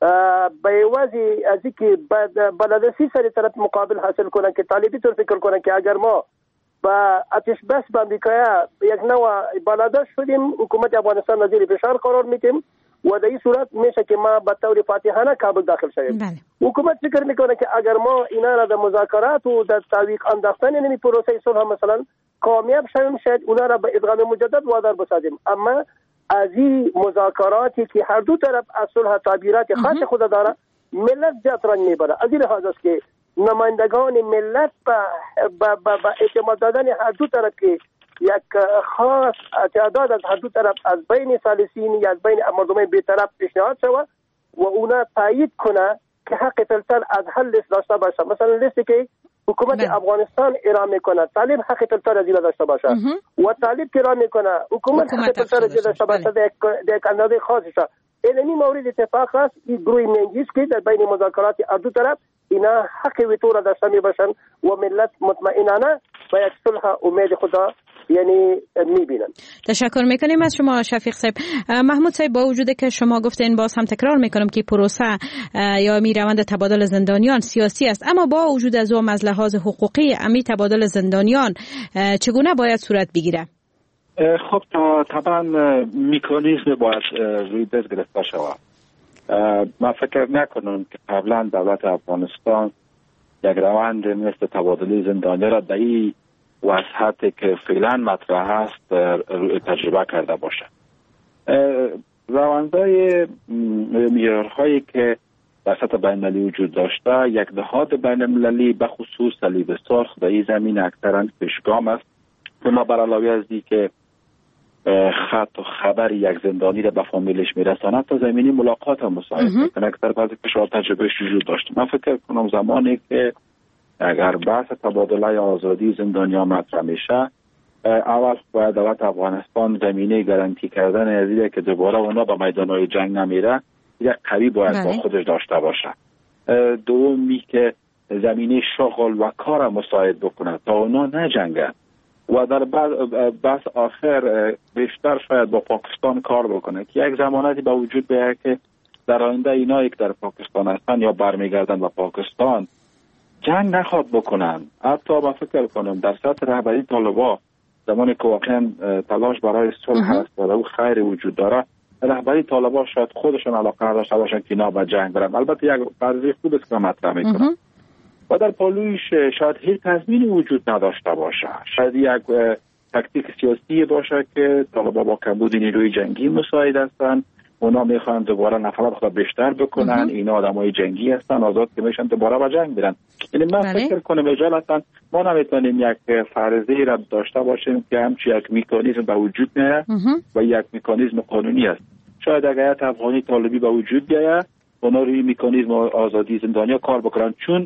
به وضعی از اینکه بلدرسی سر طرف مقابل حاصل کنن که طالبی طور فکر کنن که اگر ما با اتش بس با امریکا یک نوع بلدرس شدیم حکومت افغانستان نظیر فشار قرار میدیم و در این صورت میشه که ما به طور فاتحانه کابل داخل شویم. حکومت فکر میکنه که اگر ما اینا را در مذاکرات و در تعویق انداختن یعنی پروسه صلح مثلا کامیاب شویم شاید اونا را به ادغام مجدد وادار بسازیم، اما از این مذاکراتی که هر دو طرف از صلح تعبیرات خاص خود داره ملت جات رنگ میبره. از این لحاظ است که نمایندگان ملت با با اعتماد دادن هر دو طرف که یک خاص تعداد از هر دو طرف از بین سالسین یا از بین مردم بی‌طرف پیشنهاد شود و اونا تایید کنه که حق تلتر از حل لیست داشته باشه. مثلا لیستی که حکومت بله. افغانستان اعلام میکنه طالب حق تلتر از این داشته باشه و طالب که اعلام میکنه حکومت حق تلتر از این داشته باشه در یک اندازه خاصی شد. اینمی مورد اتفاق است این گروه منجیز که در بین مذاکرات هر دو طرف اینا حق ویتو را داشته می باشند و ملت مطمئنانه با یک صلح امید خدا یعنی میبینن. تشکر میکنیم از شما شفیق صاحب. محمود صاحب، با وجود که شما گفتین، باز هم تکرار میکنم که پروسه یا میروند تبادل زندانیان سیاسی است، اما با وجود از اون از لحاظ حقوقی امی تبادل زندانیان چگونه باید صورت بگیره؟ خب طبعا میکانیزم باید روی دست گرفته شود. من فکر نکنم که قبلا دولت افغانستان یک روند مثل تبادل زندانی را در این وسعتی که فعلا مطرح است تجربه کرده باشه. روندهای معیارهایی که در سطح بین‌المللی وجود داشته، یک نهاد بین‌المللی به خصوص صلیب سرخ در این زمین اکثرا پیشگام است. اونا بر علاوه از دی که خط و خبر یک زندانی را به فامیلش میرساند، تا زمینی ملاقات هم مساعد میکنه. اکثر بعضی کشورها تجربهش وجود داشته. من فکر کنم زمانی که اگر بحث تبادله آزادی زندانیان مطرح میشه، اول باید دولت افغانستان زمینه گارانتی کردن ازیده که دوباره اونا به میدانهای جنگ نمیره یک قوی باید با خودش داشته باشه. دومی که زمینه شغل و کار مساعد بکنه تا اونا نجنگن و در بحث آخر بیشتر شاید با پاکستان کار بکنه که یک زمانتی با وجود بیاید که در آینده اینا یک در پاکستان هستن یا برمیگردن به پاکستان جنگ نخواد بکنن. حتی با فکر کنم در سطح رهبری طالبان زمانی که واقعا تلاش برای صلح هست و او خیر وجود داره، رهبری طالبان شاید خودشون علاقه نداشته باشن که اینا به جنگ برن. البته یک فرضیه خوب است که مطرح میکنن و در پالویش شاید هیچ تضمینی وجود نداشته باشه. شاید یک تاکتیک سیاسی باشه که طالبان با کمبود نیروی جنگی مساعد هستن، اونا میخوان دوباره نفرات خود بیشتر بکنن، اینا آدمای جنگی هستن، آزاد که میشن دوباره به جنگ برن. یعنی من بله. فکر کنم اجالتا ما نمیتونیم یک فرضیه را داشته باشیم که همچی یک میکانیزم به وجود میاد و یک میکانیزم قانونی است. شاید اگر افغانی طالبی به وجود بیاد، اونا روی میکانیزم آزادی زندانیا کار بکنن، چون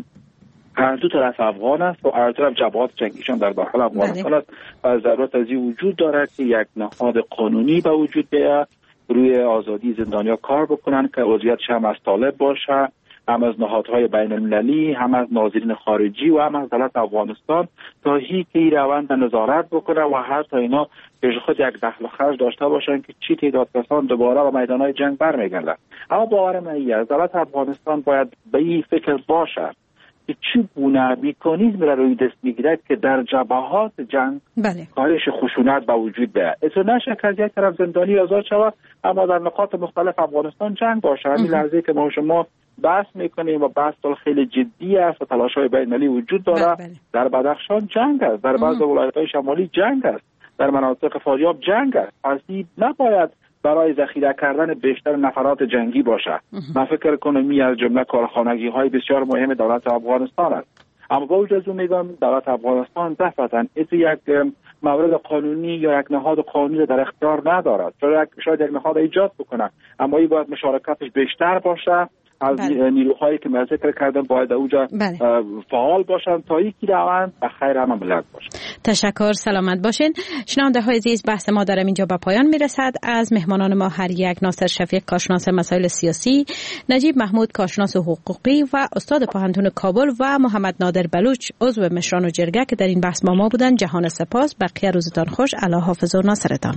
هر دو طرف افغان است و هر طرف جبهات جنگیشان در داخل افغانستان است و ضرورت از این وجود دارد که یک نهاد قانونی به وجود بیاد روی آزادی زندانیا کار بکنن که عضویتش هم از طالب باشه، هم از نهادهای بین المللی، هم از ناظرین خارجی و هم از دولت افغانستان، تا هی که این روند نظارت بکنن و هر تا اینا پیش خود یک دخل و خرج داشته باشن که چی تعداد کسان دوباره به میدانهای جنگ برمیگردن. اما باور من این است دولت افغانستان باید به این فکر باشه که چی گونه میکانیزم را روی دست میگیرد که در جبهات جنگ بله. کارش خشونت به وجود بیاد. اصلا نشه که از یک طرف زندانی آزاد شود اما در نقاط مختلف افغانستان جنگ باشه. همین لحظه که ما شما بحث میکنیم و بحث خیلی جدی است و تلاش‌های بین‌المللی وجود داره. بله. در بدخشان جنگ است، در بعض ولایت‌های شمالی جنگ است، در مناطق فاریاب جنگ است. پس نباید برای ذخیره کردن بیشتر نفرات جنگی باشه. من فکر کنم این از جمله کارخانگی های بسیار مهم دولت افغانستان است. اما با وجود از اون میگم دولت افغانستان دفعتاً این یک مورد قانونی یا یک نهاد قانونی در اختیار ندارد. شاید یک نهاد ایجاد بکنه اما این باید مشارکتش بیشتر باشه. از بله. نیروهایی که من ذکر کردم باید اوجا بله. فعال باشن تا یکی روند به خیر همه ملت باشه. تشکر، سلامت باشین. شنونده های عزیز، بحث ما در اینجا به پایان میرسد. از مهمانان ما هر یک ناصر شفیق کارشناس مسائل سیاسی، نجیب محمود کارشناس حقوقی و استاد پوهنتون کابل و محمد نادر بلوچ عضو مشران و جرگه که در این بحث با ما بودن جهان سپاس. بقیه روزتان خوش. الله حافظ و ناصرتان.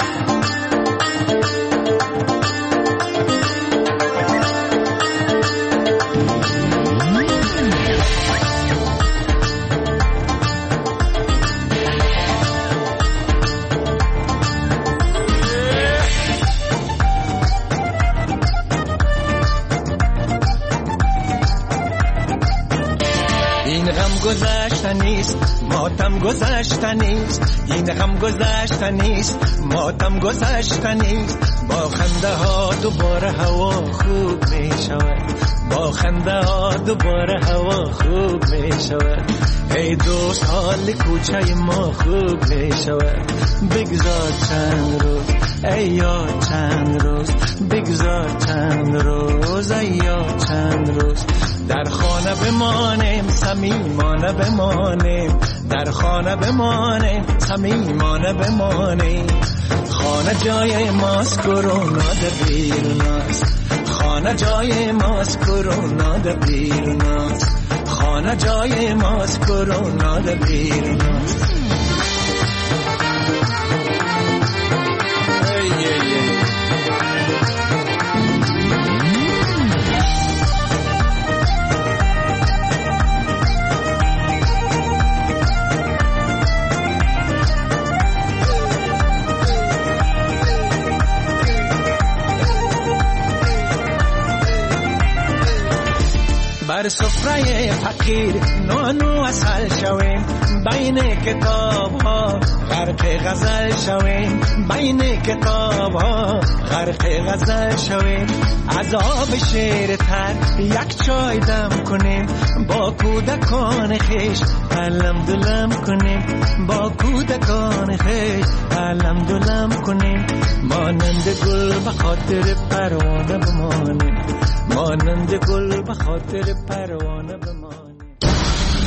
گذشته نیست ماتم گذشته نیست، این غم گذشته نیست ماتم گذشته نیست. با خنده ها دوباره هوا خوب می شود، با خنده ها دوباره هوا خوب می شود. ای دوست حال کوچه ما خوب می شود. بگذار چند روز ای یار چند روز، بگذار چند روز ای یار چند روز. در خانه بمانیم صمیمانه بمانیم، در خانه بمانیم صمیمانه بمانیم. خانه جای ماست کرونا در بیروناست، خانه جای ماست کرونا در بیروناست، خانه جای ماست کرونا در بیروناست. سفره فقیر نان و عسل شویم بین کتاب ها غرق غزل شویم بین کتاب ها غرق غزل شویم از آب شیر تر یک چای دم کنیم با کودکان خیش علم دلم کنیم با کودکان خیش علم دلم کنیم مانند گل به خاطر پروانه بمانیم مانند گل به خاطر پروانه بمانیم